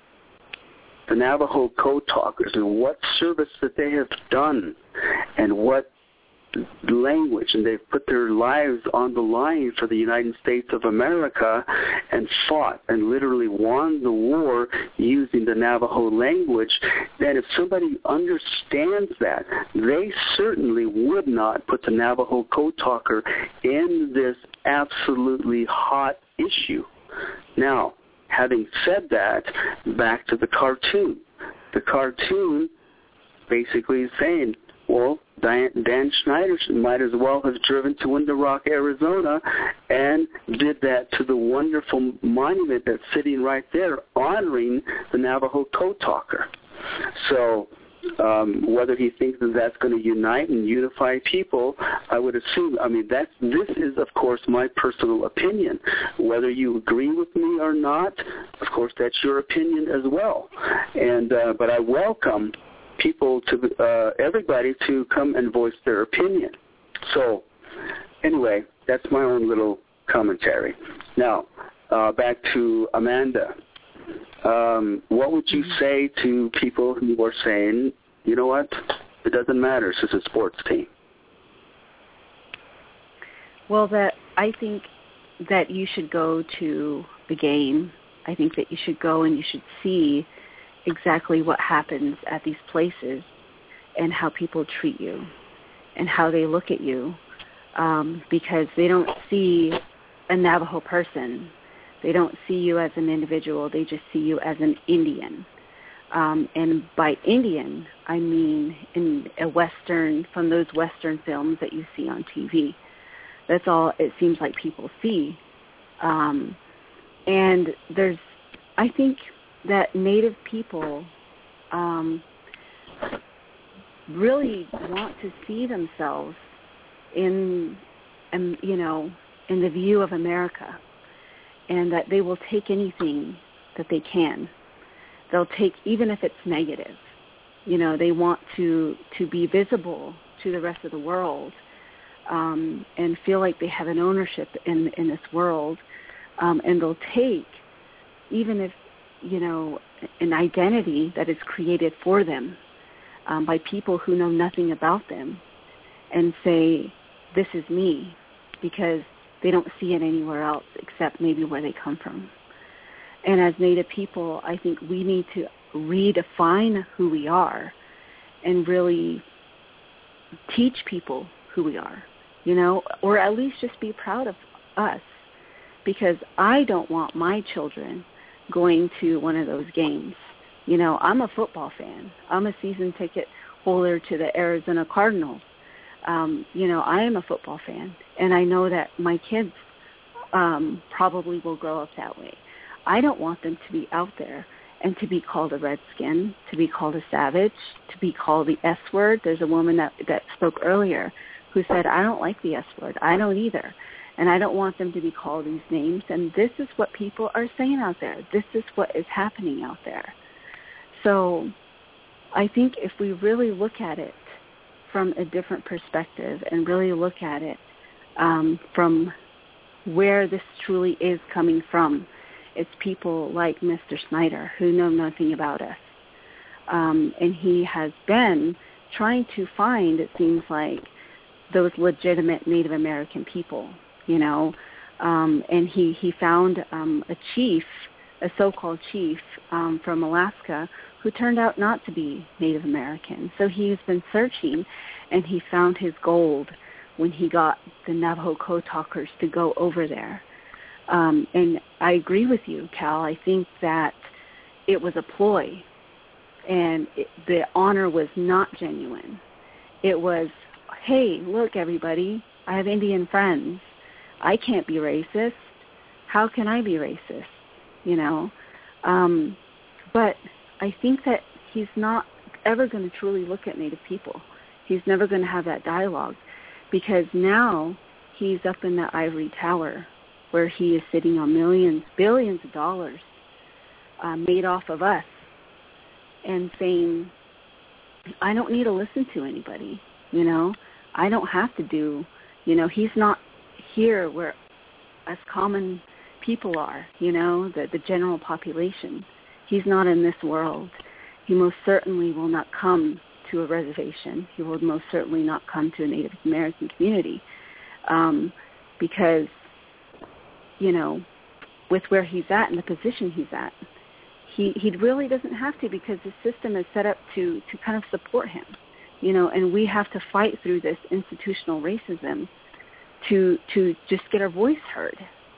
the Navajo Code Talkers and what service that they have done and what language, and they've put their lives on the line for the United States of America and fought and literally won the war using the Navajo language, then if somebody understands that, they certainly would not put the Navajo Code Talker in this absolutely hot issue. Now, having said that, back to the cartoon. The cartoon basically is saying, well, Dan, Dan Schneider might as well have driven to Window Rock, Arizona, and did that to the wonderful monument that's sitting right there, honoring the Navajo Code Talker. So um, whether he thinks that that's going to unite and unify people, I would assume, I mean, that's, this is, of course, my personal opinion. Whether you agree with me or not, of course, that's your opinion as well. And uh, but I welcome people to, uh, everybody to come and voice their opinion. So, anyway, that's my own little commentary. Now, uh, back to Amanda. Um, what would you say to people who are saying, you know what, it doesn't matter, it's just a sports team? Well, that I think that you should go to the game. I think that you should go and you should see exactly what happens at these places and how people treat you and how they look at you, um, because they don't see a Navajo person. They don't see you as an individual. They just see you as an Indian. Um, and by Indian, I mean in a Western, from those Western films that you see on T V. That's all it seems like people see. Um, and there's, I think that Native people um, really want to see themselves in, um, you know, in the view of America, and that they will take anything that they can. They'll take, even if it's negative. You know, they want to, to be visible to the rest of the world, um, and feel like they have an ownership in, in this world. Um, and they'll take, even if, you know, an identity that is created for them um, by people who know nothing about them, and say, this is me, because they don't see it anywhere else except maybe where they come from. And as Native people, I think we need to redefine who we are and really teach people who we are, you know, or at least just be proud of us, because I don't want my children going to one of those games. You know, I'm a football fan. I'm a season ticket holder to the Arizona Cardinals. Um, you know, I am a football fan, and I know that my kids um, probably will grow up that way. I don't want them to be out there and to be called a redskin, to be called a savage, to be called the S word. There's a woman that, that spoke earlier who said, I don't like the S word. I don't either. And I don't want them to be called these names. And this is what people are saying out there. This is what is happening out there. So I think if we really look at it from a different perspective and really look at it um, from where this truly is coming from, it's people like Mister Snyder who know nothing about us. Um, and he has been trying to find, it seems like, those legitimate Native American people, you know. Um, and he, he found um, a chief, a so-called chief um, from Alaska, who turned out not to be Native American. So he's been searching, and he found his gold when he got the Navajo Code Talkers to go over there. Um, and I agree with you, Cal. I think that it was a ploy, and it, the honor was not genuine. It was, hey, look, everybody, I have Indian friends. I can't be racist. How can I be racist? You know? Um, but I think that he's not ever going to truly look at Native people. He's never going to have that dialogue, because now he's up in the ivory tower where he is sitting on millions, billions of dollars uh, made off of us, and saying, I don't need to listen to anybody, you know. I don't have to do, you know, he's not here where us common people are, you know, the, the general population. He's not in this world. He most certainly will not come to a reservation. He will most certainly not come to a Native American community um, because, you know, with where he's at and the position he's at, he, he really doesn't have to, because the system is set up to, to kind of support him, you know, and we have to fight through this institutional racism to to just get our voice heard.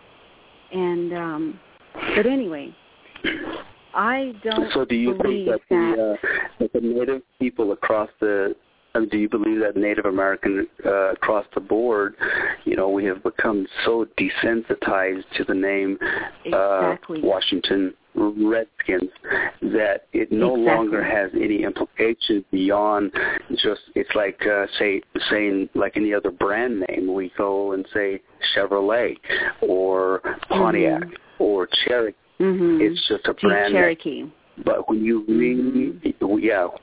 And, um, but anyway, I don't So do you believe think that, that the, uh, that the Native people across the, um, do you believe that Native American uh, across the board, you know, we have become so desensitized to the name exactly. uh, Washington Redskins that it no exactly. longer has any implications beyond just, it's like uh, say saying like any other brand name. We go and say Chevrolet or Pontiac mm-hmm. or Cherokee. Mm-hmm. It's just a Jeep brand Cherokee. name. But when you really, mm-hmm. yeah,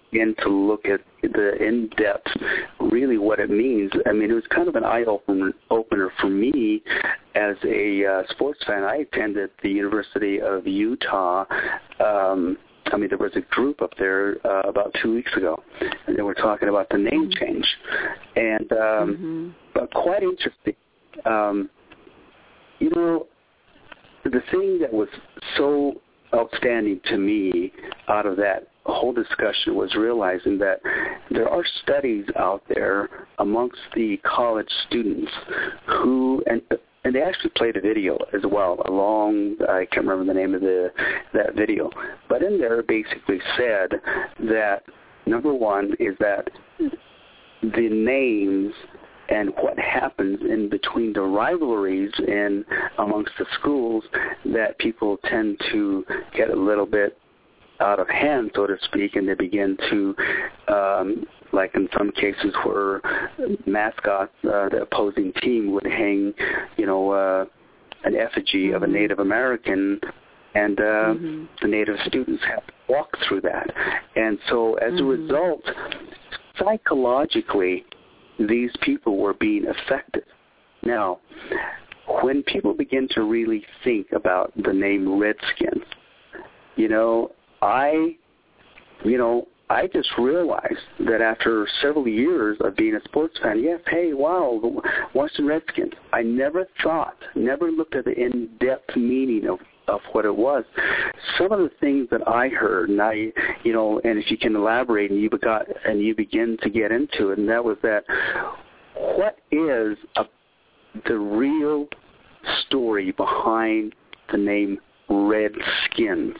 begin to look at the in-depth, really what it means. I mean, it was kind of an eye-opener opener for me as a uh, sports fan. I attended the University of Utah. Um, I mean, there was a group up there uh, about two weeks ago, and they were talking about the name mm-hmm. change. And um, mm-hmm. but quite interesting. Um, you know, the thing that was so outstanding to me out of that whole discussion was realizing that there are studies out there amongst the college students who, and and they actually played a video as well, along, I can't remember the name of the that video, but in there it basically said that, number one, is that the names and what happens in between the rivalries in amongst the schools, that people tend to get a little bit out of hand, so to speak, and they begin to, um, like in some cases where mascots, uh, the opposing team would hang, you know, uh, an effigy mm-hmm. of a Native American, and uh, mm-hmm. the Native students have to walk through that. And so as mm-hmm. a result, psychologically, these people were being affected. Now, when people begin to really think about the name Redskins, you know, I, you know, I just realized that after several years of being a sports fan, yes, hey, wow, the Washington Redskins. I never thought, never looked at the in-depth meaning of, of what it was. Some of the things that I heard, and I, you know, and if you can elaborate, and you got, and you begin to get into it, and that was that, what is a, the real story behind the name Redskins?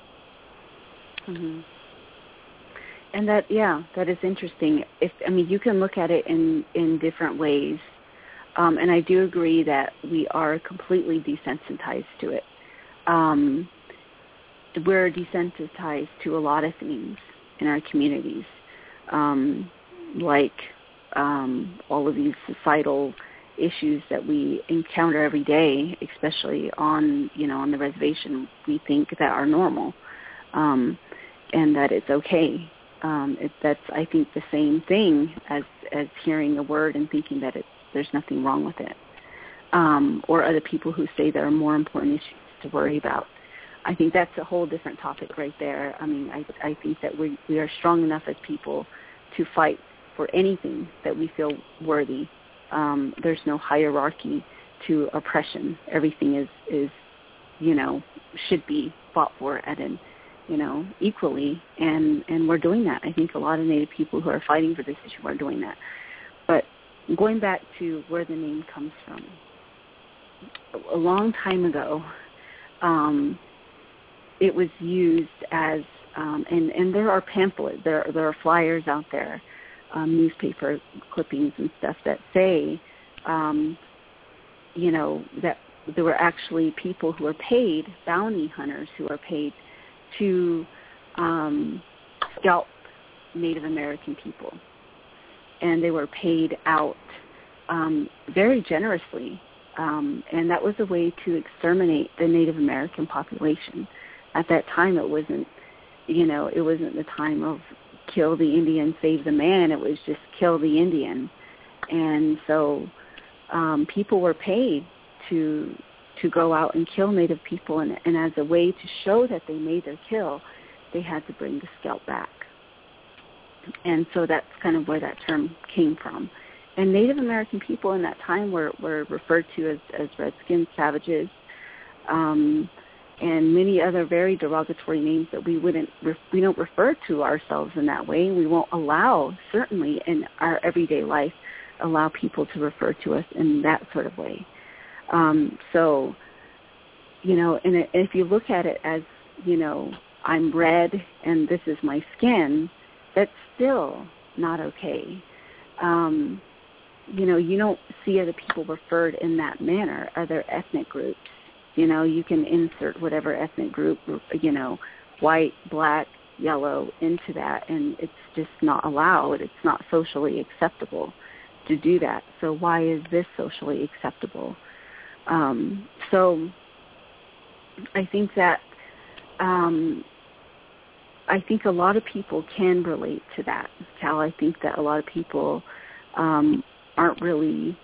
Mm-hmm. And that, yeah, that is interesting. If I mean, you can look at it in, in different ways, um, and I do agree that we are completely desensitized to it. Um, we're desensitized to a lot of things in our communities, um, like um, all of these societal issues that we encounter every day, especially on, you know, on the reservation. We think that are normal, um, and that it's okay. Um, it, that's, I think, the same thing as, as hearing a word and thinking that it, there's nothing wrong with it, um, or other people who say there are more important issues to worry about. I think that's a whole different topic right there. I mean, I, I think that we, we are strong enough as people to fight for anything that we feel worthy. Um, there's no hierarchy to oppression. Everything is, is, you know, should be fought for at an you know, equally, and, and we're doing that. I think a lot of Native people who are fighting for this issue are doing that. But going back to where the name comes from, a long time ago, um, it was used as, um, and, and there are pamphlets, there, there are flyers out there, um, newspaper clippings and stuff that say, um, you know, that there were actually people who are paid, bounty hunters who are paid to um, scalp Native American people. And they were paid out um, very generously. Um, and that was a way to exterminate the Native American population. At that time, it wasn't, you know, it wasn't the time of kill the Indian, save the man. It was just kill the Indian. And so um, people were paid to to go out and kill Native people, and, and as a way to show that they made their kill, they had to bring the scalp back. And so that's kind of where that term came from. And Native American people in that time were, were referred to as, as Redskins, savages, um, and many other very derogatory names that we wouldn't, we don't refer to ourselves in that way. We won't allow, certainly in our everyday life, allow people to refer to us in that sort of way. Um, so, you know, and if you look at it as, you know, I'm red and this is my skin, that's still not okay. Um, you know, you don't see other people referred in that manner, other ethnic groups. You know, you can insert whatever ethnic group, you know, white, black, yellow into that, and it's just not allowed. It's not socially acceptable to do that. So why is this socially acceptable? Um, so I think that um, I think a lot of people can relate to that, Cal. I think that a lot of people um, aren't really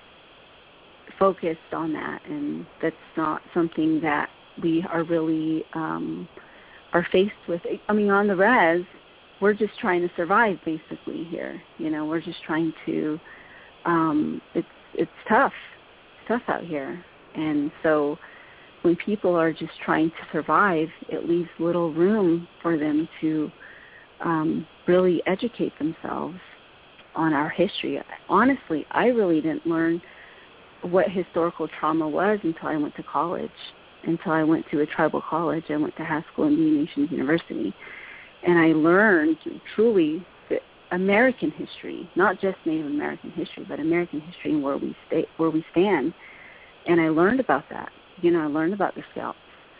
focused on that, and that's not something that we are really um, are faced with. I mean, on the res, we're just trying to survive basically here. You know, we're just trying to. Um, it's it's tough, it's tough out here, and so when people are just trying to survive, it leaves little room for them to um, really educate themselves on our history. Honestly, I really didn't learn what historical trauma was until I went to college, until I went to a tribal college. I went to Haskell Indian Nations University, and I learned truly the American history, not just Native American history, but American history and where we stay, where we stand. And I learned about that. You know, I learned about the scalps.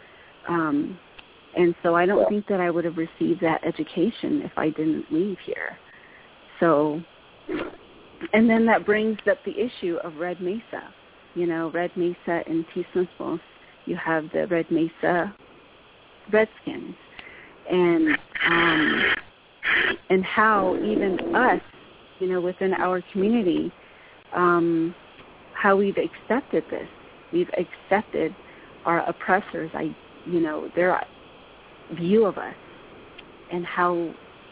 Um, and so I don't yeah. think that I would have received that education if I didn't leave here. So, and then that brings up the issue of Red Mesa. You know, Red Mesa and Tismos, you have the Red Mesa Redskins. And, um, and how even us, you know, within our community, um, how we've accepted this. We've accepted our oppressors, I, you know, their view of us, and how,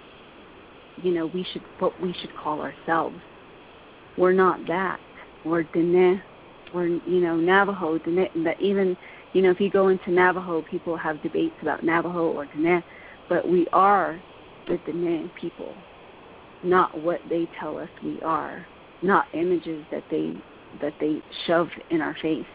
you know, we should what we should call ourselves. We're not that. We're Dene. We're, you know, Navajo. Dene. That even, you know, if you go into Navajo, people have debates about Navajo or Dene, but we are the Dene people, not what they tell us we are, not images that they that they shove in our face.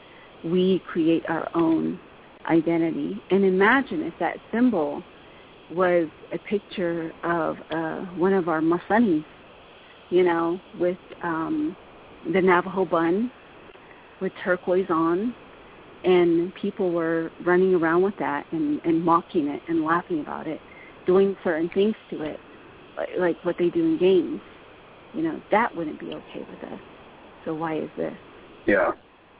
We create our own identity. And imagine if that symbol was a picture of uh, one of our Masanis, you know, with um, the Navajo bun, with turquoise on, and people were running around with that and, and mocking it and laughing about it, doing certain things to it, like, like what they do in games. You know, that wouldn't be okay with us. So why is this? Yeah.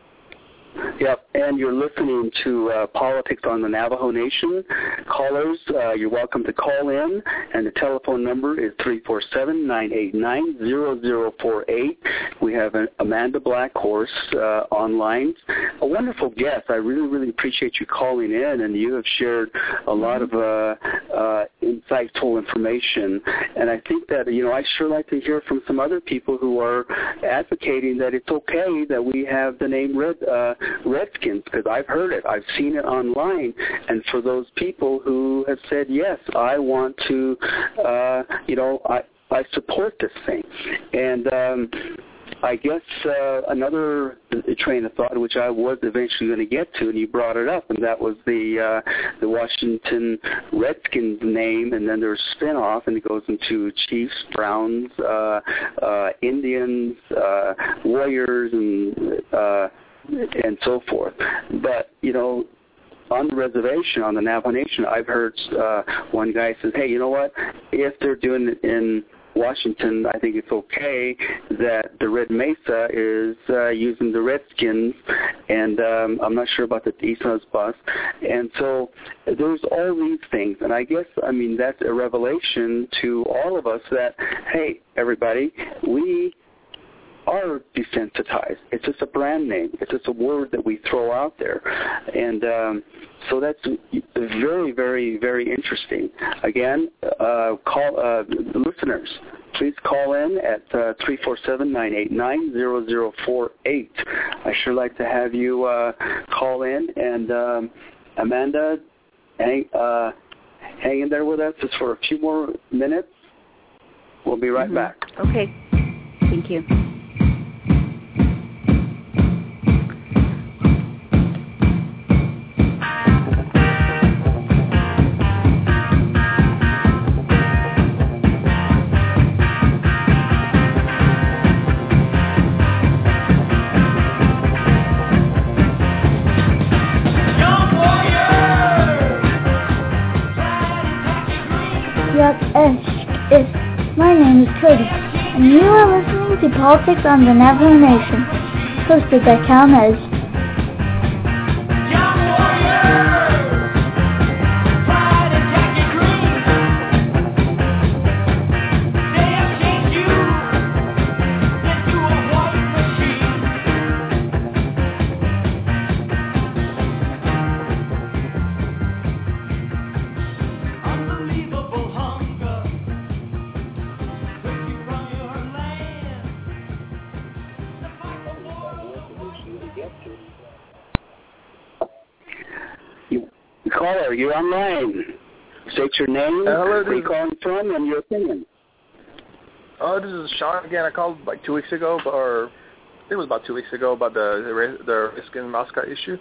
Yep, and you're listening to uh, Politics on the Navajo Nation. Callers, uh, you're welcome to call in, and the telephone number is three four seven, nine eight nine, zero zero four eight. We have an Amanda Blackhorse uh, online. A wonderful guest. I really, really appreciate you calling in, and you have shared a lot of uh, uh, insightful information. And I think that, you know, I sure like to hear from some other people who are advocating that it's okay that we have the name Red uh, Redskins, because I've heard it, I've seen it online, and for those people who have said, yes, I want to, uh, you know, I, I support this thing. And um, I guess uh, another train of thought, which I was eventually going to get to, and you brought it up, and that was the uh, the Washington Redskins name, and then there's a spin-off, and it goes into Chiefs, Browns, uh, uh, Indians, uh, Warriors, and uh, and so forth. But, you know, on the reservation, on the Navajo Nation, I've heard uh, one guy says, hey, you know what, if they're doing it in Washington, I think it's okay that the Red Mesa is uh, using the Redskins, and um, I'm not sure about the Islas bus. And so there's all these things, and I guess, I mean, that's a revelation to all of us that, hey, everybody, we are desensitized. It's just a brand name. It's just a word that we throw out there. And um, so that's very, very, very interesting. Again, uh, call uh, the listeners, please call in at uh, three four seven, nine eight nine, zero zero four eight. I sure like to have you uh, call in. And um, Amanda, hang, uh, hang in there with us just for a few more minutes. We'll be right mm-hmm. back. Okay. Thank you. My name is Cody, and you are listening to Politics on the Navajo Nation, hosted by Cal Nez. caller. You're online. State your name, Uh, hello, where you this- calling from, and your opinion. Oh, this is Sean again. I called like two weeks ago, or I think it was about two weeks ago about the the, Re- the Redskin mascot issue.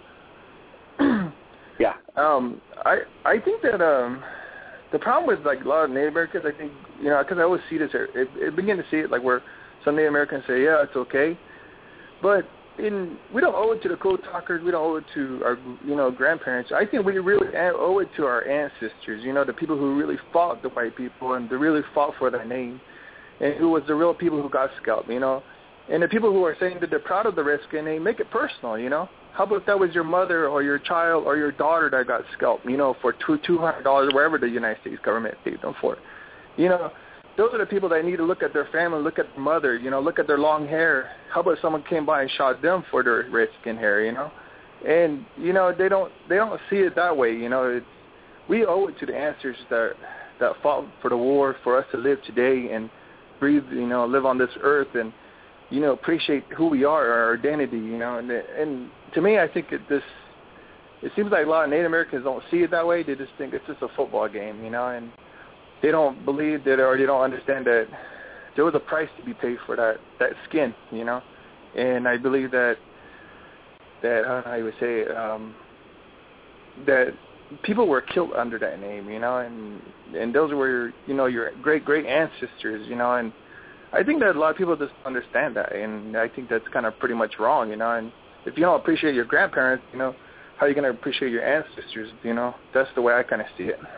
Yeah. Um, I I think that um, the problem with like a lot of Native Americans, I think you know, because I always see this, it, it begin to see it like where some Native Americans say, yeah, it's okay, but in we don't owe it to the code talkers, we don't owe it to our you know grandparents. I think we really owe it to our ancestors, you know, the people who really fought the white people and they really fought for their name, and who was the real people who got scalped, you know, and the people who are saying that they're proud of the Redskin name, make it personal, you know. How about that was your mother or your child or your daughter that got scalped, you know, for two two hundred dollars, wherever the United States government paid them for, you know. Those are the people that need to look at their family, look at their mother, you know, look at their long hair. How about someone came by and shot them for their redskin hair, you know? And you know they don't they don't see it that way, you know. It's, we owe it to the ancestors that that fought for the war for us to live today and breathe, you know, live on this earth and you know appreciate who we are, our identity, you know. And and to me, I think it this it seems like a lot of Native Americans don't see it that way. They just think it's just a football game, you know, and they don't believe that or they don't understand that there was a price to be paid for that, that skin, you know. And I believe that, that I don't know how you would say it, um, that people were killed under that name, you know, and and those were, you know, your great, great ancestors, you know. And I think that a lot of people just understand that, and I think that's kind of pretty much wrong, you know. And if you don't appreciate your grandparents, you know, how are you going to appreciate your ancestors, you know? That's the way I kind of see it.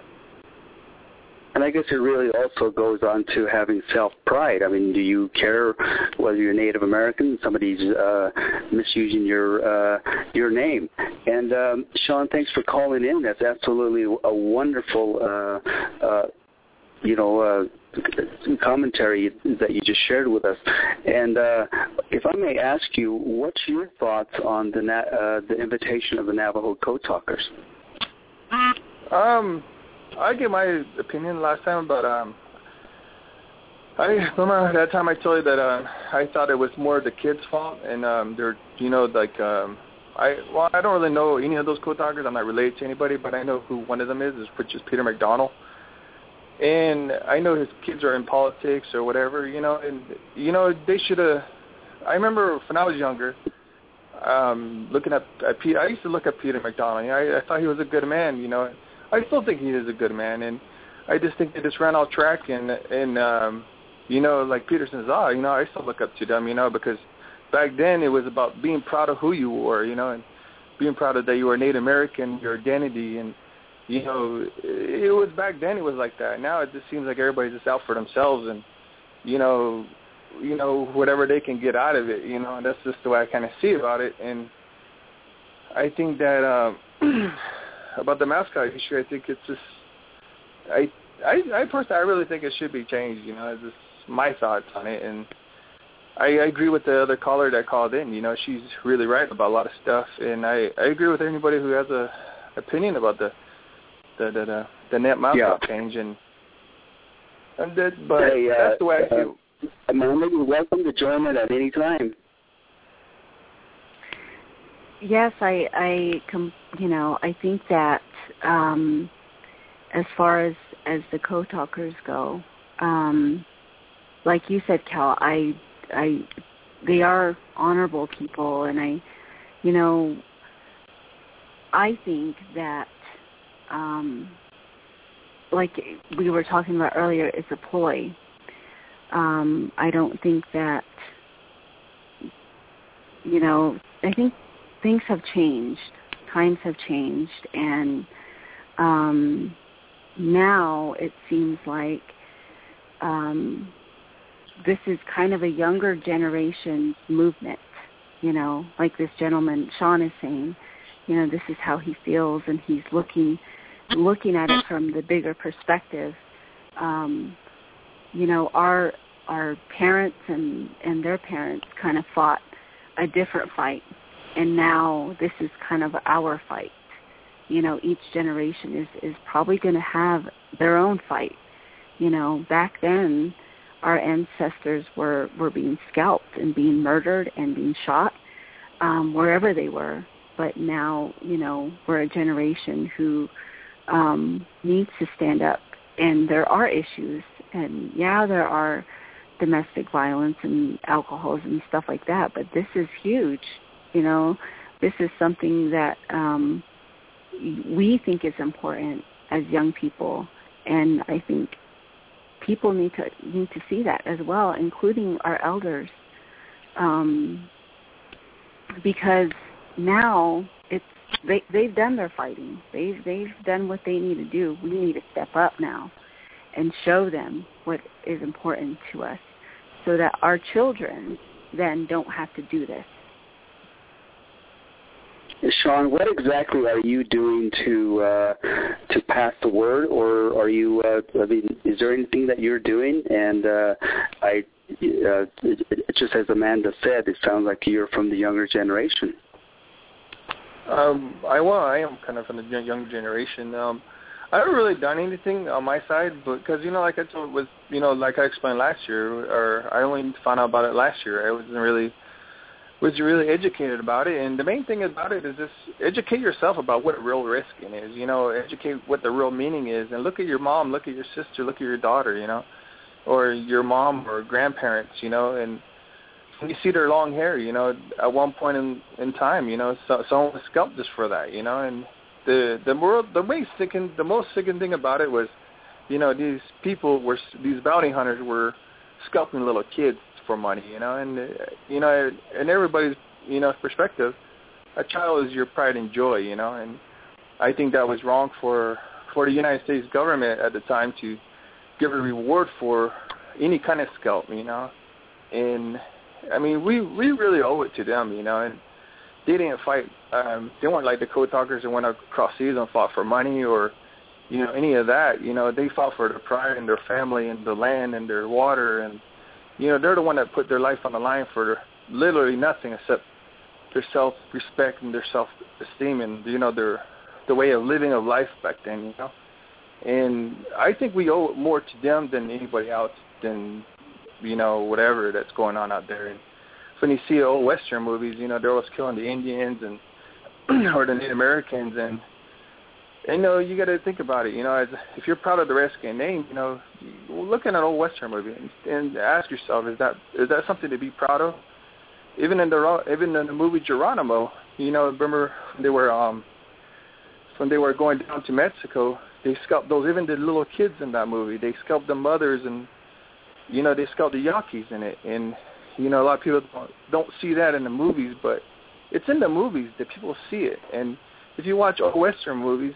And I guess it really also goes on to having self-pride. I mean, do you care whether you're Native American, somebody's uh, misusing your uh, your name? And um, Sean, thanks for calling in. That's absolutely a wonderful, uh, uh, you know, uh, commentary that you just shared with us. And uh, if I may ask you, what's your thoughts on the na- uh, the invitation of the Navajo Code Talkers? Um. I gave my opinion last time, but um, I remember that time I told you that uh, I thought it was more the kids' fault, and um, they're, you know, like um, I well, I don't really know any of those code talkers. I'm not related to anybody, but I know who one of them is, which is Peter McDonald, and I know his kids are in politics or whatever, you know, and you know they should have. I remember when I was younger, um, looking at, at Peter. I used to look at Peter McDonald. You know, I, I thought he was a good man, you know. I still think he is a good man, and I just think they just ran off track, and, and um, you know, like Peter says, ah, you know, I still look up to them, you know, because back then it was about being proud of who you were, you know, and being proud of that you were Native American, your identity, and, you know, it was back then it was like that. Now it just seems like everybody's just out for themselves, and, you know, you know, whatever they can get out of it, you know, and that's just the way I kind of see about it, and I think that, um, about the mascot issue, I think it's just, I, I, I personally, I really think it should be changed. You know, it's just my thoughts on it, and I, I agree with the other caller that called in. You know, she's really right about a lot of stuff, and I, I agree with anybody who has a opinion about the, the, the, the, the net mascot yeah. change, and, and that, but hey, uh, that's the way I feel. Uh, Amanda, you're welcome to join it at any time. Yes, I, I, com- you know, I think that um, as far as, as the co-talkers go, um, like you said, Cal, I, I, they are honorable people, and I, you know, I think that, um, like we were talking about earlier, it's a ploy. Um, I don't think that, you know, I think things have changed, times have changed, and um, now it seems like um, this is kind of a younger generation's movement, you know, like this gentleman, Sean, is saying, you know, this is how he feels, and he's looking looking at it from the bigger perspective. Um, you know, our our parents and, and their parents kind of fought a different fight, and now this is kind of our fight. You know, each generation is, is probably going to have their own fight. You know, back then, our ancestors were, were being scalped and being murdered and being shot um, wherever they were. But now, you know, we're a generation who um, needs to stand up. And there are issues, and yeah, there are domestic violence and alcoholism and stuff like that, but this is huge. You know, this is something that um, we think is important as young people, and I think people need to need to see that as well, including our elders, um, because now it's they they've done their fighting. They've they've done what they need to do. We need to step up now and show them what is important to us, so that our children then don't have to do this. Sean, what exactly are you doing to uh, to pass the word, or are you? Uh, I mean, is there anything that you're doing? And uh, I, uh, just as Amanda said, it sounds like you're from the younger generation. Um, I well, I am kind of from the younger generation. Um, I haven't really done anything on my side, but because you know, like I told, was you know, like I explained last year, or I only found out about it last year. I wasn't really. was really educated about it, and the main thing about it is just educate yourself about what real risking is, you know, educate what the real meaning is, and look at your mom, look at your sister, look at your daughter, you know, or your mom or grandparents, you know, and when you see their long hair, you know, at one point in, in time, you know, so, someone was scalped just for that, you know, and the the world, the most sickening, the most sickening thing about it was, you know, these people were, these bounty hunters were scalping little kids for money, you know, and, uh, you know, in everybody's, you know, perspective, a child is your pride and joy, you know, and I think that was wrong for, for the United States government at the time to give a reward for any kind of scalp, you know, and, I mean, we, we really owe it to them, you know, and they didn't fight, um, they weren't like the code talkers that went across seas and fought for money or, you know, any of that, you know, they fought for their pride and their family and the land and their water, and you know, they're the one that put their life on the line for literally nothing except their self-respect and their self-esteem and, you know, their the way of living of life back then, you know. And I think we owe it more to them than anybody else, than, you know, whatever that's going on out there. And when you see old Western movies, you know, they're always killing the Indians and or the Native Americans, and And, you know, you got to think about it. You know, as, if you're proud of the Redskin name, you know, look at an old Western movie and, and ask yourself, is that is that something to be proud of? Even in the even in the movie Geronimo, you know, remember when they were um when they were going down to Mexico, they scalped those even the little kids in that movie. They scalped the mothers, and you know, they scalped the Yankees in it. And you know, a lot of people don't, don't see that in the movies, but it's in the movies that people see it. And if you watch old Western movies,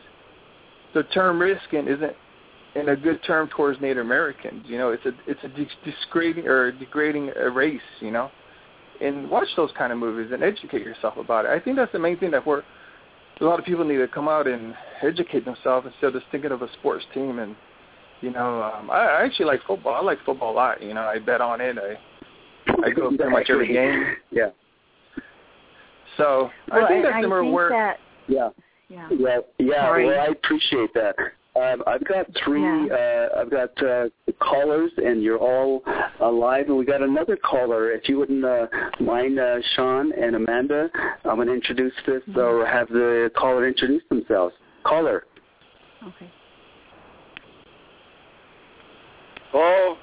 the term Redskin isn't in a good term towards Native Americans. You know, it's a it's a degrading or degrading a race. You know, and watch those kind of movies and educate yourself about it. I think that's the main thing that we're a lot of people need to come out and educate themselves instead of just thinking of a sports team. And you know, um, I, I actually like football. I like football a lot. You know, I bet on it. I I go to pretty much every game. Yeah. So well, I think that's I the think where. That, yeah. Yeah. Yeah. Yeah. Sorry. Well, I appreciate that. Um, I've got three. Yeah. Uh, I've got uh, callers, and you're all alive. And we got another caller. If you wouldn't uh, mind, uh, Sean and Amanda, I'm going to introduce this, mm-hmm. or have the caller introduce themselves. Caller. Okay. Hello.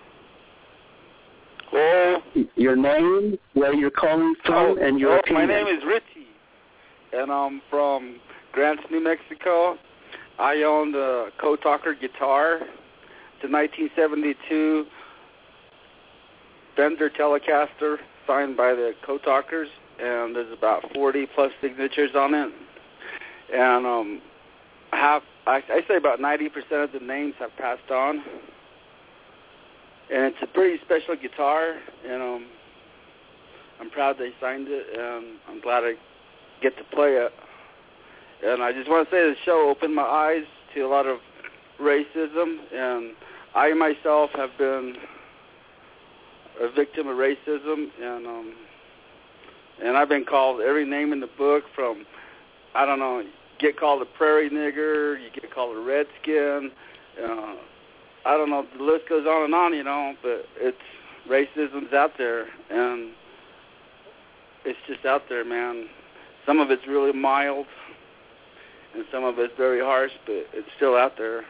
Hello. Your name, where you're calling from, oh, and your oh, opinion. My name is Richie, and I'm from Grants, New Mexico. I own the Code Talker guitar. It's a nineteen seventy-two Fender Telecaster signed by the Code Talkers, and there's about forty plus signatures on it. And um, half, I, I say about ninety percent of the names have passed on. And it's a pretty special guitar, and um, I'm proud they signed it, and I'm glad I get to play it. And I just want to say the show opened my eyes to a lot of racism, and I myself have been a victim of racism, and um, and I've been called every name in the book from, I don't know, you get called a prairie nigger, you get called a redskin, uh, I don't know, the list goes on and on, you know, but it's, racism's out there, and it's just out there, man. Some of it's really mild, and some of it's very harsh, but it's still out there.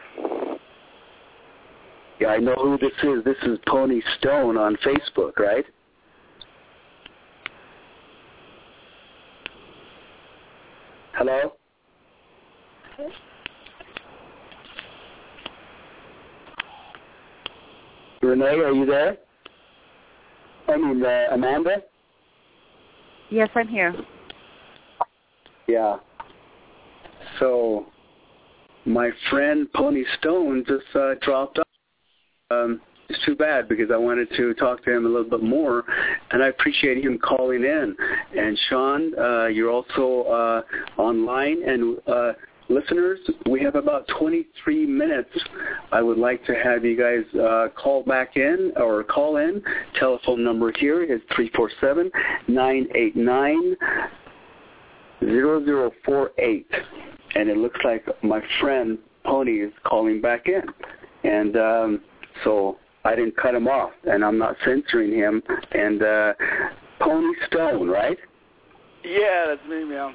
Yeah, I know who this is. This is Pony Stone on Facebook, right? Hello? Renee, are you there? I mean, uh, Amanda? Yes, I'm here. Yeah. So, my friend Pony Stone just uh, dropped off. Um, it's too bad because I wanted to talk to him a little bit more, and I appreciate him calling in. And Sean, uh, you're also uh, online, and uh, listeners, we have about twenty-three minutes. I would like to have you guys uh, call back in or call in. Telephone number here is three four seven, nine eight nine, zero zero four eight. And it looks like my friend Pony is calling back in. And um, so I didn't cut him off, and I'm not censoring him. And uh, Pony Stone, right? Yeah, that's me, man.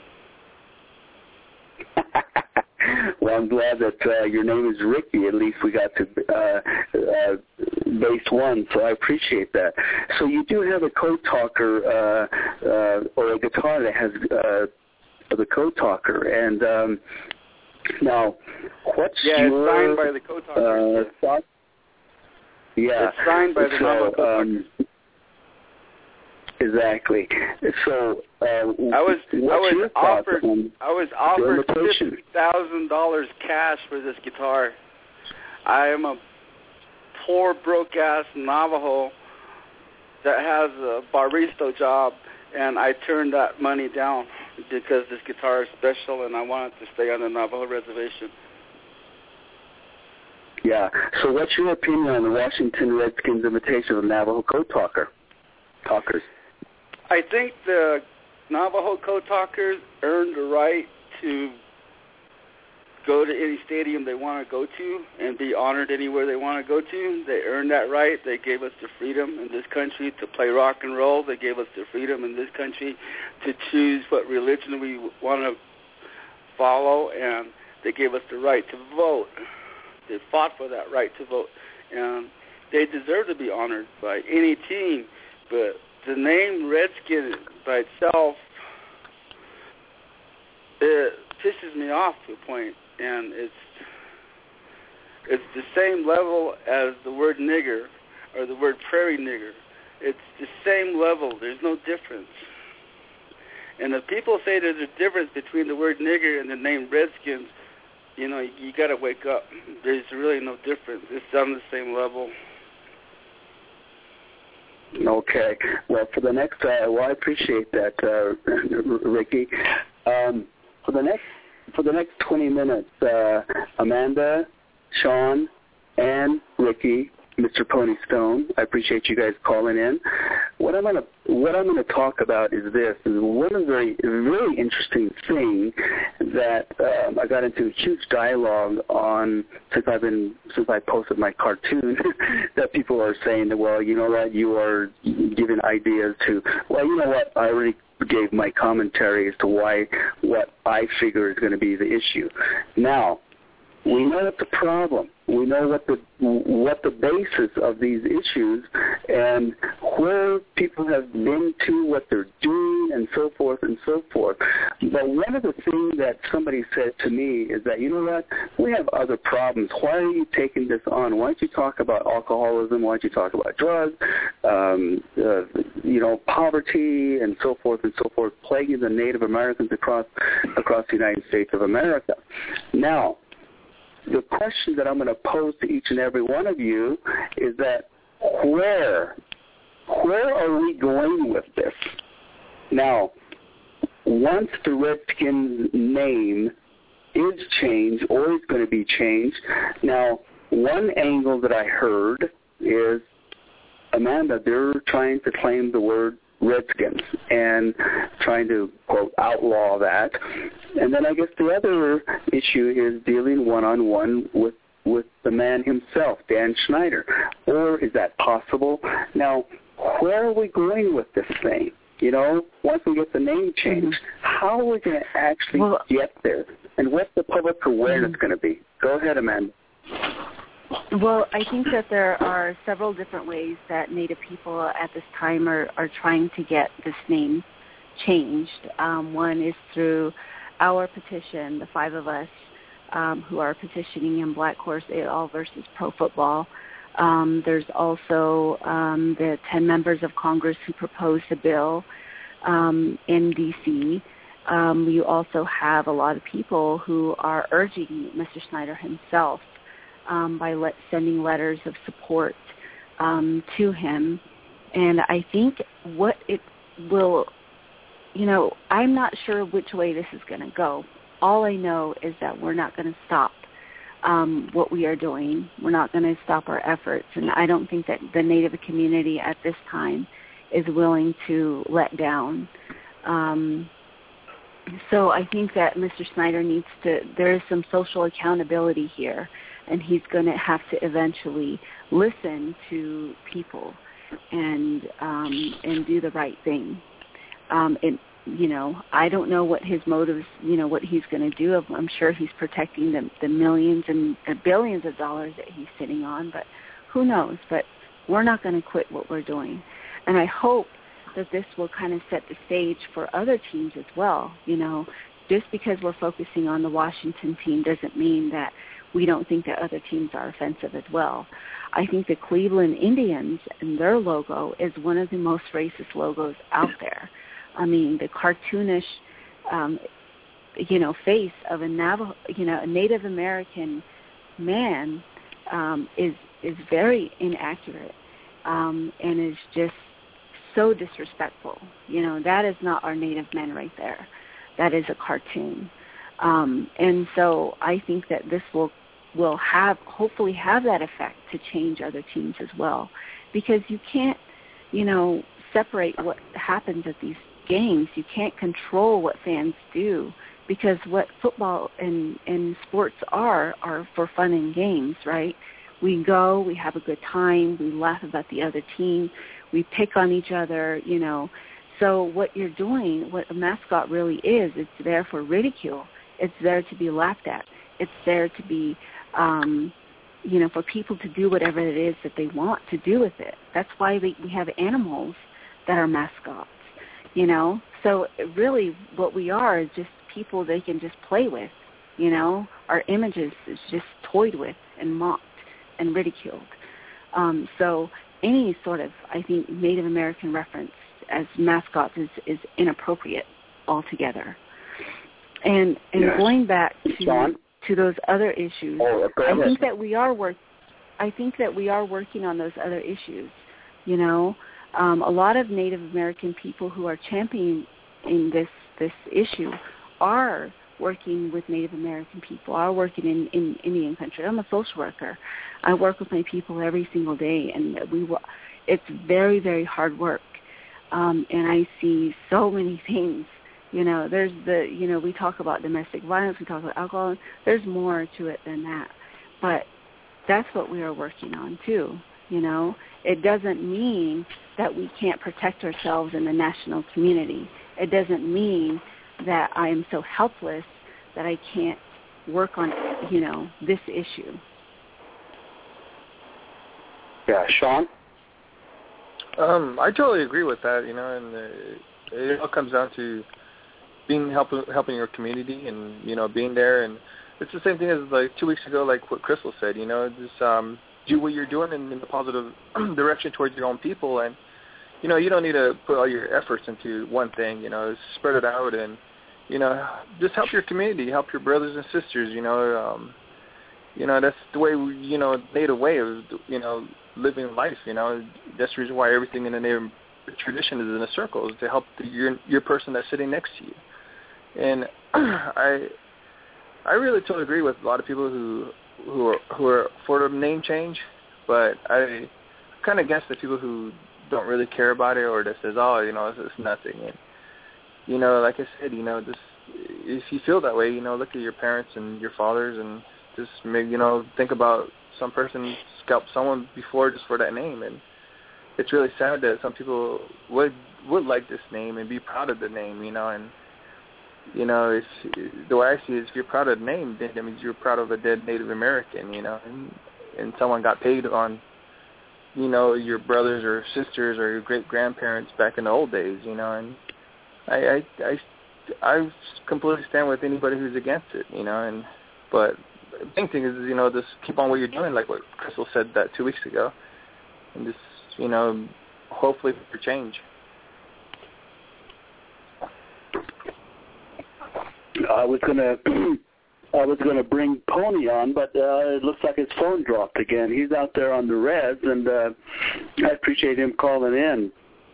Well, I'm glad that uh, your name is Ricky. At least we got to uh, uh, base one, so I appreciate that. So you do have a code talker uh, uh, or a guitar that has uh, the code talker, and um, now what's yeah, your it's signed by the code talker. Uh, thought? Yeah, it's signed by the so, Navajo code um, talker. Exactly. So, uh, I was I was offered I was offered fifty thousand dollars cash for this guitar. I am a poor, broke ass Navajo that has a barista job, and I turned that money down because this guitar is special, and I wanted to stay on the Navajo reservation. Yeah. So, what's your opinion on the Washington Redskins invitation of Navajo Code Talker talkers? I think the Navajo Code Talkers earned the right to go to any stadium they want to go to and be honored anywhere they want to go to. They earned that right. They gave us the freedom in this country to play rock and roll. They gave us the freedom in this country to choose what religion we want to follow, and they gave us the right to vote. They fought for that right to vote, and they deserve to be honored by any team, but the name Redskin by itself, it pisses me off to a point, and it's it's the same level as the word nigger or the word prairie nigger. It's the same level. There's no difference. And if people say there's a difference between the word nigger and the name Redskins, you know, you, you got to wake up. There's really no difference. It's on the same level. Okay. Well, for the next, uh, well, I appreciate that, uh, Ricky. Um, for the next, for the next twenty minutes, uh, Amanda, Sean, and Ricky, Mister Pony Stone, I appreciate you guys calling in. What I'm gonna, what I'm gonna talk about is this: is one of the very, very interesting thing that um, I got into a huge dialogue on since I've been since I posted my cartoon. That people are saying that, well, you know what, you are giving ideas to. Well, you know what, I already gave my commentary as to why what I figure is going to be the issue. Now, we know what the problem. We know what the what the basis of these issues and where people have been to, what they're doing, and so forth and so forth. But one of the things that somebody said to me is that, you know what, we have other problems. Why are you taking this on? Why don't you talk about alcoholism? Why don't you talk about drugs, um, uh, you know, poverty, and so forth and so forth, plaguing the Native Americans across across the United States of America? Now, the question that I'm going to pose to each and every one of you is that where, where are we going with this? Now, once the Redskins name is changed or is going to be changed, now, one angle that I heard is, Amanda, they're trying to claim the word Redskins and trying to, quote, outlaw that. And then I guess the other issue is dealing one-on-one with, with the man himself, Dan Schneider. Or is that possible? Now, where are we going with this thing? You know, once we get the name changed, how are we going to actually well, get there? And what's the public awareness mm-hmm. going to be? Go ahead, Amanda. Well, I think that there are several different ways that Native people at this time are, are trying to get this name changed. Um, one is through our petition, the five of us um, who are petitioning in Black Horse et al. Versus Pro Football. Um, there's also um, the ten members of Congress who proposed a bill um, in D C Um, you also have a lot of people who are urging Mister Snyder himself um, by let, sending letters of support um, to him. And I think what it will, you know, I'm not sure which way this is going to go. All I know is that we're not going to stop um, what we are doing. We're not going to stop our efforts. And I don't think that the Native community at this time is willing to let down. Um, so I think that Mister Snyder needs to, there is some social accountability here, and he's going to have to eventually listen to people and um, and do the right thing. Um, and, you know, I don't know what his motives, you know, what he's going to do. I'm sure he's protecting the, the millions and uh, billions of dollars that he's sitting on, but who knows? But we're not going to quit what we're doing. And I hope that this will kind of set the stage for other teams as well. You know, just because we're focusing on the Washington team doesn't mean that we don't think that other teams are offensive as well. I think the Cleveland Indians and their logo is one of the most racist logos out there. I mean, the cartoonish, um, you know, face of a Navajo, you know, a Native American man um, is is very inaccurate um, and is just so disrespectful. You know, that is not our Native men right there. That is a cartoon. Um, and so I think that this will will have, hopefully have that effect to change other teams as well. Because you can't, you know, separate what happens at these games. You can't control what fans do, because what football and, and sports are, are for fun and games, right? We go, we have a good time, we laugh about the other team, we pick on each other, you know. So what you're doing, what a mascot really is, it's there for ridicule. It's there to be laughed at. It's there to be, um, you know, for people to do whatever it is that they want to do with it. That's why we, we have animals that are mascots, you know. So really what we are is just people they can just play with, you know. Our images is just toyed with and mocked and ridiculed. Um, so any sort of, I think, Native American reference as mascots is, is inappropriate altogether. And and yes. going back to John? to those other issues, oh, I think that we are work. I think that we are working on those other issues. You know, um, a lot of Native American people who are championing this this issue are working with Native American people, are working in, in Indian country. I'm a social worker. I work with my people every single day, and we it's very, very hard work. Um, and I see so many things. You know, there's the, you know, we talk about domestic violence, we talk about alcohol. There's more to it than that. But that's what we are working on, too. You know, it doesn't mean that we can't protect ourselves in the national community. It doesn't mean that I am so helpless that I can't work on, you know, this issue. Yeah, Sean? Um, I totally agree with that, you know, and uh, it all comes down to being helping helping your community and, you know, being there. And it's the same thing as, like, two weeks ago, like what Crystal said, you know, just um, do what you're doing in, in the positive direction towards your own people. And, you know, you don't need to put all your efforts into one thing, you know, spread it out and, you know, just help your community, help your brothers and sisters, you know. Um, you know, that's the way, we, you know, Native way of, you know, living life, you know. That's the reason why everything in the Native tradition is in a circle, is to help the, your your person that's sitting next to you. And I I really totally agree with a lot of people who who are, who are for the name change, but I kind of guess the people who don't really care about it, or that says, oh, you know, it's, it's nothing. And, you know, like I said, you know, just if you feel that way, you know, look at your parents and your fathers and just maybe, you know, think about some person scalped someone before just for that name. And it's really sad that some people would would like this name and be proud of the name, you know. And you know, if, the way I see it is if you're proud of the name, then that means you're proud of a dead Native American, you know, and, and someone got paid on, you know, your brothers or sisters or your great-grandparents back in the old days, you know, and I, I, I, I completely stand with anybody who's against it, you know, and, but the main thing is, you know, just keep on what you're doing, like what Crystal said that two weeks ago, and just, you know, hopefully for change. I was gonna, I was gonna bring Pony on, but uh, it looks like his phone dropped again. He's out there on the res, and uh, I appreciate him calling in.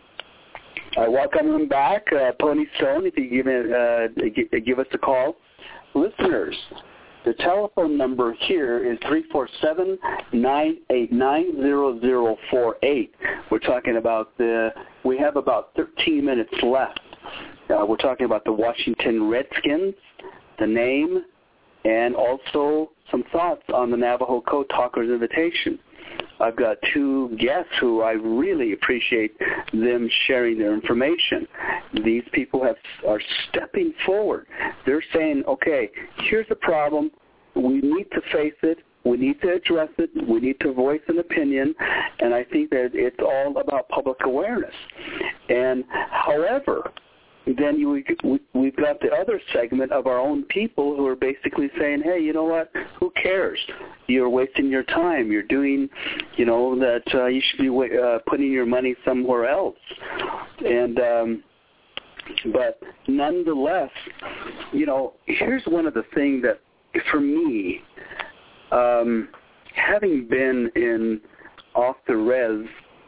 I welcome him back, uh, Pony Stone. If you give it, uh, give us a call, listeners. The telephone number here is three four seven, nine eight nine, zero zero four eight. We're talking about the. We have about thirteen minutes left. Uh, we're talking about the Washington Redskins, the name, and also some thoughts on the Navajo Code Talkers invitation. I've got two guests who I really appreciate them sharing their information. These people have are stepping forward. They're saying, okay, here's the problem. We need to face it. We need to address it. We need to voice an opinion. And I think that it's all about public awareness. And however, then you, we, we've got the other segment of our own people who are basically saying, hey, you know what, who cares? You're wasting your time. You're doing, you know, that uh, you should be uh, putting your money somewhere else. And, um, but nonetheless, you know, here's one of the things that, for me, um, having been in off the res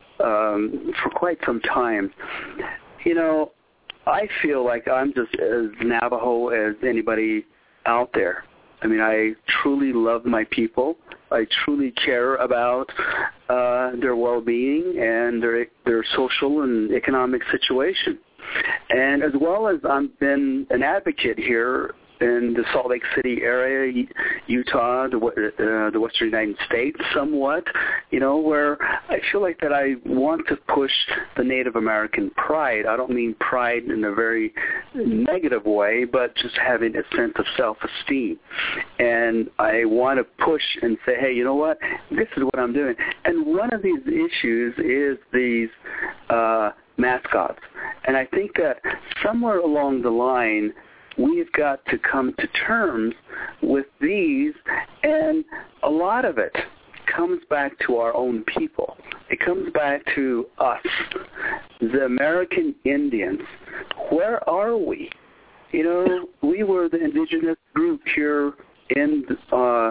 um, for quite some time, you know, I feel like I'm just as Navajo as anybody out there. I mean, I truly love my people. I truly care about uh, their well-being and their their social and economic situation. And as well as I've been an advocate here in the Salt Lake City area, Utah, the, uh, the Western United States, somewhat, you know, where I feel like that I want to push the Native American pride. I don't mean pride in a very negative way, but just having a sense of self-esteem. And I want to push and say, hey, you know what, this is what I'm doing. And one of these issues is these uh, mascots. And I think that somewhere along the line, we've got to come to terms with these, and a lot of it comes back to our own people. It comes back to us, the American Indians. Where are we? You know, we were the indigenous group here in uh,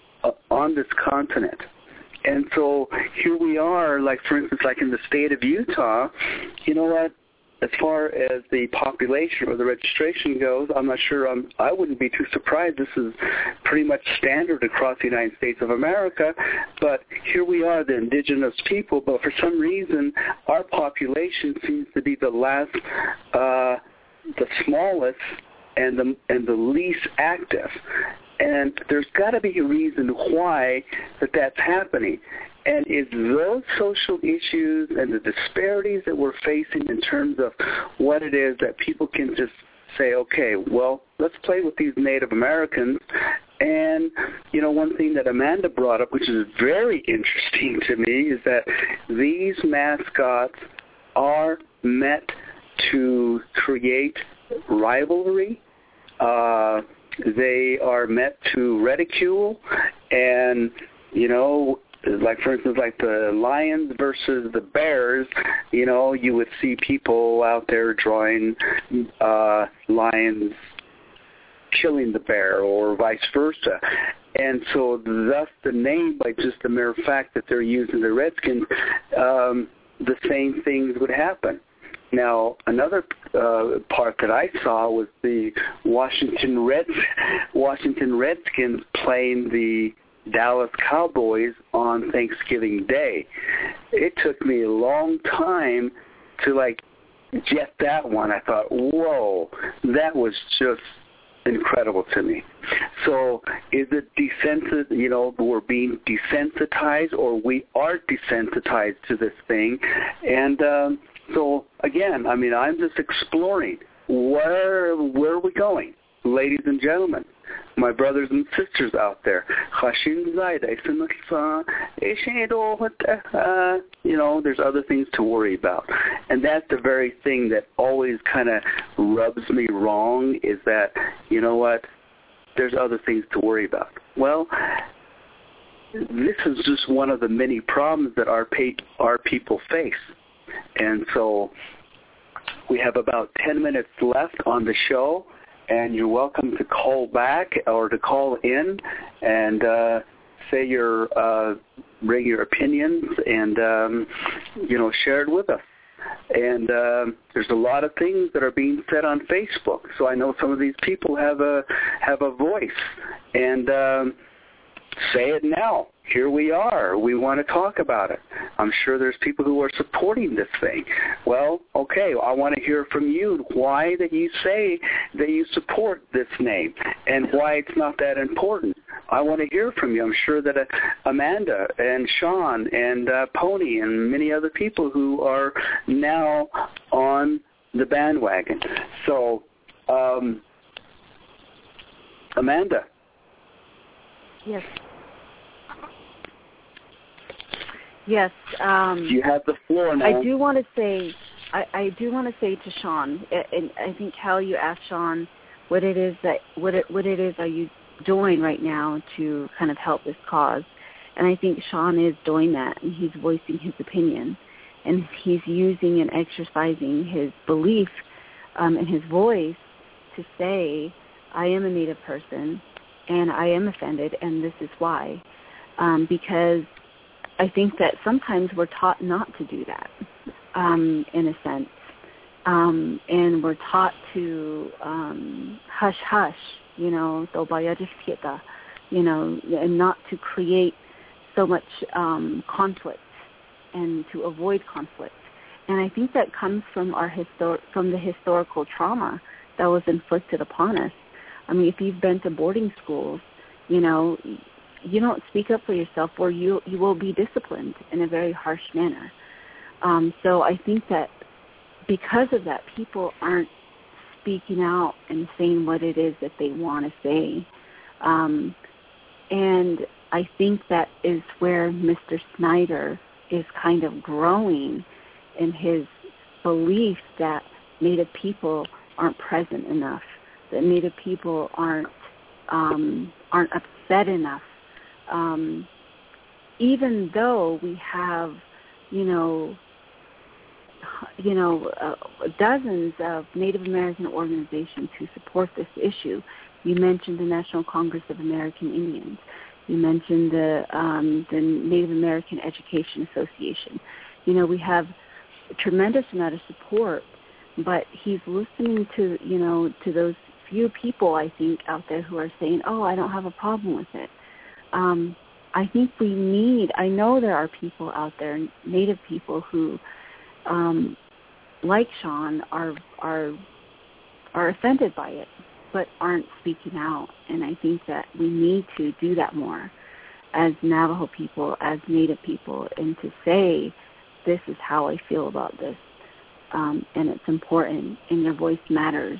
on this continent. And so here we are, like, for instance, like in the state of Utah, you know what? As far as the population or the registration goes, I'm not sure. I'm, I wouldn't be too surprised. This is pretty much standard across the United States of America. But here we are, the indigenous people, but for some reason, our population seems to be the last, uh, the smallest, and the and the least active. And there's got to be a reason why that that's happening. And it's those social issues and the disparities that we're facing in terms of what it is that people can just say, okay, well, let's play with these Native Americans. And, you know, one thing that Amanda brought up, which is very interesting to me, is that these mascots are meant to create rivalry. Uh, they are meant to ridicule and, you know, like, for instance, like the Lions versus the Bears, you know, you would see people out there drawing uh, lions killing the bear or vice versa. And so thus the name, by just the mere fact that they're using the Redskins, um, the same things would happen. Now, another uh, part that I saw was the Washington Reds, Washington Redskins playing the Dallas Cowboys on Thanksgiving Day. It took me a long time to, like, get that one. I thought, whoa, that was just incredible to me. So is it desensitized, you know, we're being desensitized, or we are desensitized to this thing? And um, so, again, I mean, I'm just exploring where where are we going, ladies and gentlemen, my brothers and sisters out there? You know, there's other things to worry about. And that's the very thing that always kind of rubs me wrong, is that, you know what, there's other things to worry about. Well, this is just one of the many problems that our pa- our people face. And so we have about ten minutes left on the show, and you're welcome to call back or to call in and uh, say your, uh, bring your opinions and, um, you know, share it with us. And uh, there's a lot of things that are being said on Facebook. So I know some of these people have a have a voice. And um, say it now. Here we are. We want to talk about it. I'm sure there's people who are supporting this thing. Well, okay, I want to hear from you why that you say that you support this name and why it's not that important. I want to hear from you. I'm sure that uh, Amanda and Sean and uh, Pony and many other people who are now on the bandwagon. So, um, Amanda. Yes. Yes. Um, you have the floor now. I do want to say, I, I do want to say to Sean, and I think Cal, you asked Sean what it is that what it what it is are you doing right now to kind of help this cause, and I think Sean is doing that, and he's voicing his opinion, and he's using and exercising his belief um, and his voice to say, I am a Native person, and I am offended, and this is why, um, because I think that sometimes we're taught not to do that, um, in a sense, um, and we're taught to um, hush hush, you know, you know, and not to create so much um, conflict and to avoid conflict. And I think that comes from our histor- from the historical trauma that was inflicted upon us. I mean, if you've been to boarding schools, you know, you don't speak up for yourself, or you you will be disciplined in a very harsh manner. Um, so I think that because of that, people aren't speaking out and saying what it is that they want to say. Um, and I think that is where Mister Snyder is kind of growing in his belief that Native people aren't present enough, that Native people aren't um, aren't upset enough. Um, even though we have, you know, you know, uh, dozens of Native American organizations who support this issue. You mentioned the National Congress of American Indians. You mentioned the um, the Native American Education Association. You know, we have a tremendous amount of support, but he's listening to, you know, to those few people, I think, out there who are saying, oh, I don't have a problem with it. Um, I think we need, I know there are people out there, Native people who, um, like Sean, are are are offended by it, but aren't speaking out. And I think that we need to do that more as Navajo people, as Native people, and to say, this is how I feel about this, um, and it's important, and your voice matters.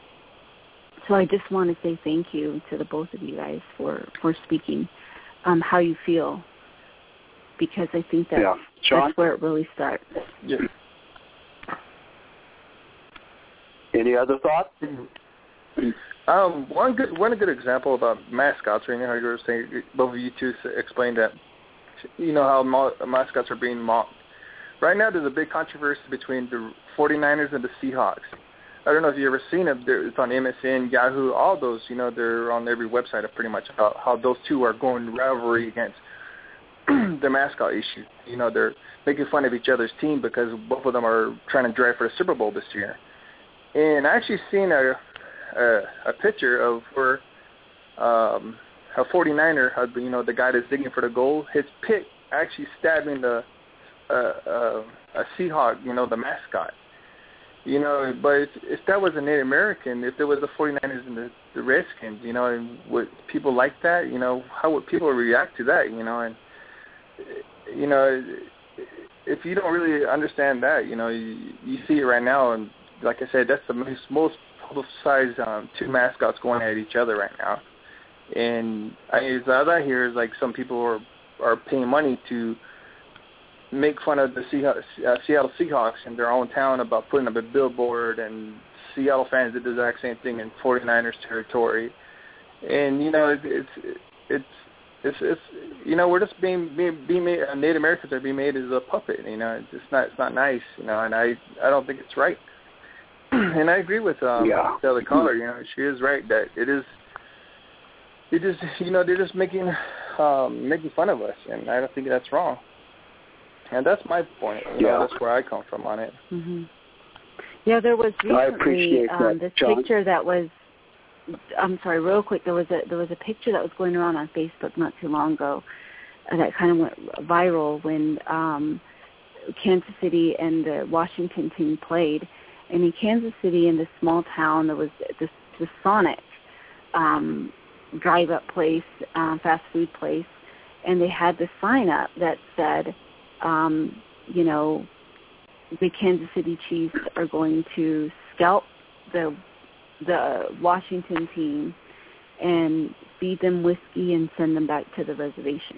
So I just want to say thank you to the both of you guys for, for speaking um, how you feel, because I think that yeah. that's where it really starts. Yeah. Any other thoughts? Um, one good one good example about mascots, right now, how you were saying, both of you two explained that, you know, how ma- mascots are being mocked. Right now there's a big controversy between the forty-niners and the Seahawks. I don't know if you've ever seen it. It's on M S N, Yahoo, all those, you know, they're on every website pretty much about how those two are going rivalry against the mascot issue. You know, they're making fun of each other's team because both of them are trying to drive for the Super Bowl this year. And I actually seen a a, a picture of where um, a forty-niner, had, you know, the guy that's digging for the goal, his pick actually stabbing the uh, uh, a Seahawk, you know, the mascot. You know, but if, if that was a Native American, if there was the forty-niners and the, the Redskins, you know, and would people like that? You know, how would people react to that? You know, and you know, if you don't really understand that, you know, you, you see it right now, and like I said, that's the most, most publicized um, two mascots going at each other right now. And I, as I hear is like some people are are paying money to make fun of the Seahawks, uh, Seattle Seahawks in their own town about putting up a billboard, and Seattle fans did the exact same thing in forty-niners territory. And you know, it, it's it's it's it's you know, we're just being being, being made, uh, Native Americans are being made as a puppet. You know, it's just not it's not nice. You know, and I I don't think it's right. And I agree with um, yeah. the other caller. You know, she is right that it is. It just you know they're just making um, making fun of us, and I don't think that's wrong. And that's my point. You yeah. know, that's where I come from on it. Mm-hmm. Yeah, there was recently um, this John. picture that was. I'm sorry, real quick. There was a there was a picture that was going around on Facebook not too long ago, uh, that kind of went viral when um, Kansas City and the Washington team played. And in Kansas City, in this small town, there was this this Sonic um, drive-up place, um, fast food place, and they had this sign up that said, um, you know, the Kansas City Chiefs are going to scalp the the Washington team and feed them whiskey and send them back to the reservation.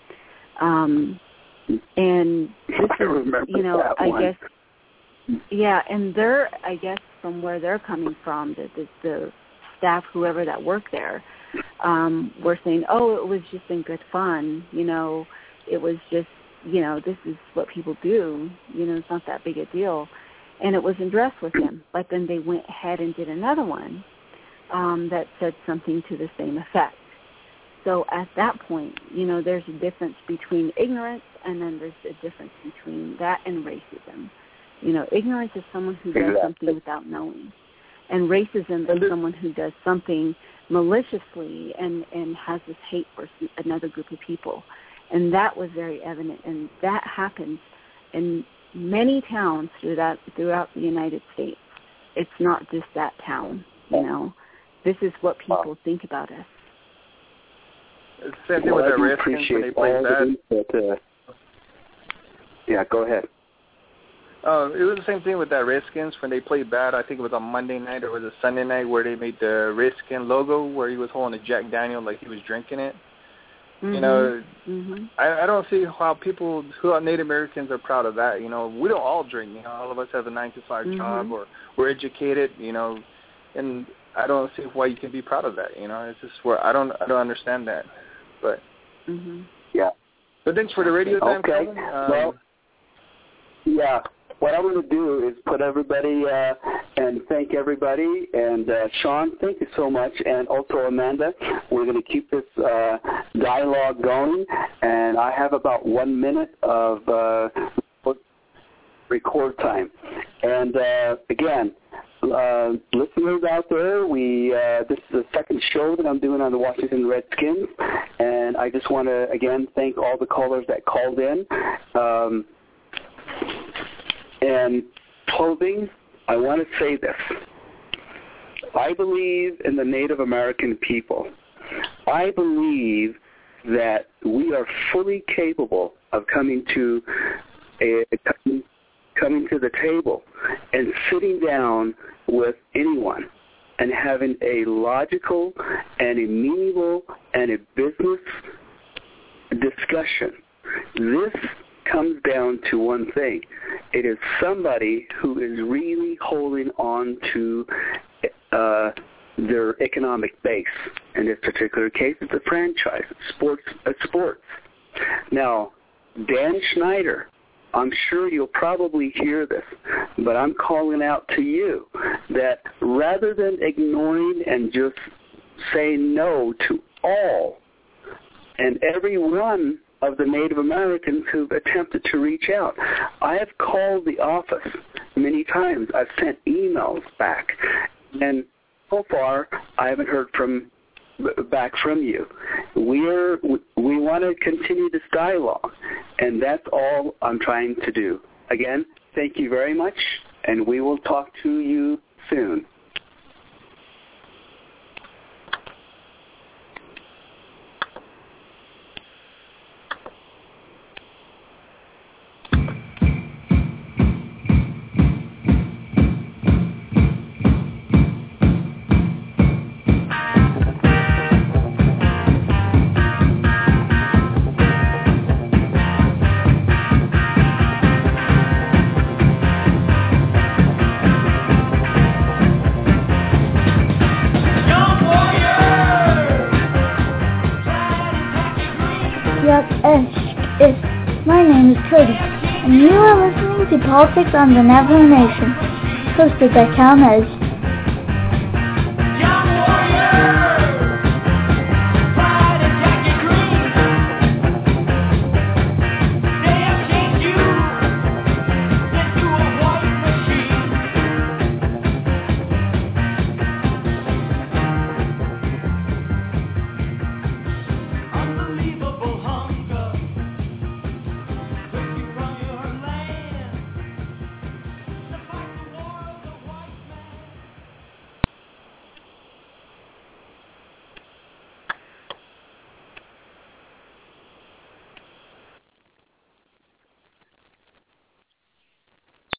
Um, and this is, you know, I one. guess, yeah, and they're, I guess, from where they're coming from, the, the, the staff, whoever that worked there, um, were saying, oh, it was just in good fun, you know, it was just, you know, this is what people do, you know, it's not that big a deal. And it was addressed with them. But then they went ahead and did another one um, that said something to the same effect. So at that point, you know, there's a difference between ignorance, and then there's a difference between that and racism. You know, ignorance is someone who does exactly. something without knowing. And racism is someone who does something maliciously and, and has this hate for another group of people. And that was very evident. And that happens in many towns throughout throughout the United States. It's not just that town, you know. This is what people think about us. It's the same thing well, with the Redskins when they played bad. That, uh, yeah, go ahead. Uh, it was the same thing with that Redskins when they played bad. I think it was on Monday night or was it Sunday night where they made the Redskin logo where he was holding a Jack Daniel like he was drinking it. Mm-hmm. You know, mm-hmm. I, I don't see how people who are Native Americans are proud of that. You know, we don't all drink. You know, all of us have a nine to five mm-hmm. job, or we're educated. You know, and I don't see why you can be proud of that. You know, it's just where I don't I don't understand that. But mm-hmm. yeah. But thanks for the radio time, okay. Calvin. Um, well, yeah. What I'm going to do is put everybody uh, and thank everybody. And uh, Sean, thank you so much. And also Amanda, we're going to keep this uh, dialogue going. And I have about one minute of uh, record time. And uh, again, uh, listeners out there, we uh, this is the second show that I'm doing on the Washington Redskins. And I just want to, again, thank all the callers that called in. Um, And clothing, I want to say this. I believe in the Native American people. I believe that we are fully capable of coming to a, coming to the table and sitting down with anyone and having a logical and a meaningful and a business discussion. This comes down to one thing. It is somebody who is really holding on to uh, their economic base. In this particular case, it's a franchise, sports, uh, sports. Now, Dan Schneider, I'm sure you'll probably hear this, but I'm calling out to you that rather than ignoring and just saying no to all and every one of the Native Americans who've attempted to reach out. I have called the office many times. I've sent emails back, and so far I haven't heard from back from you. We're we want to continue this dialogue, and that's all I'm trying to do. Again, thank you very much, and we will talk to you soon. to Politics on the Navajo Nation, hosted by Cal Nez.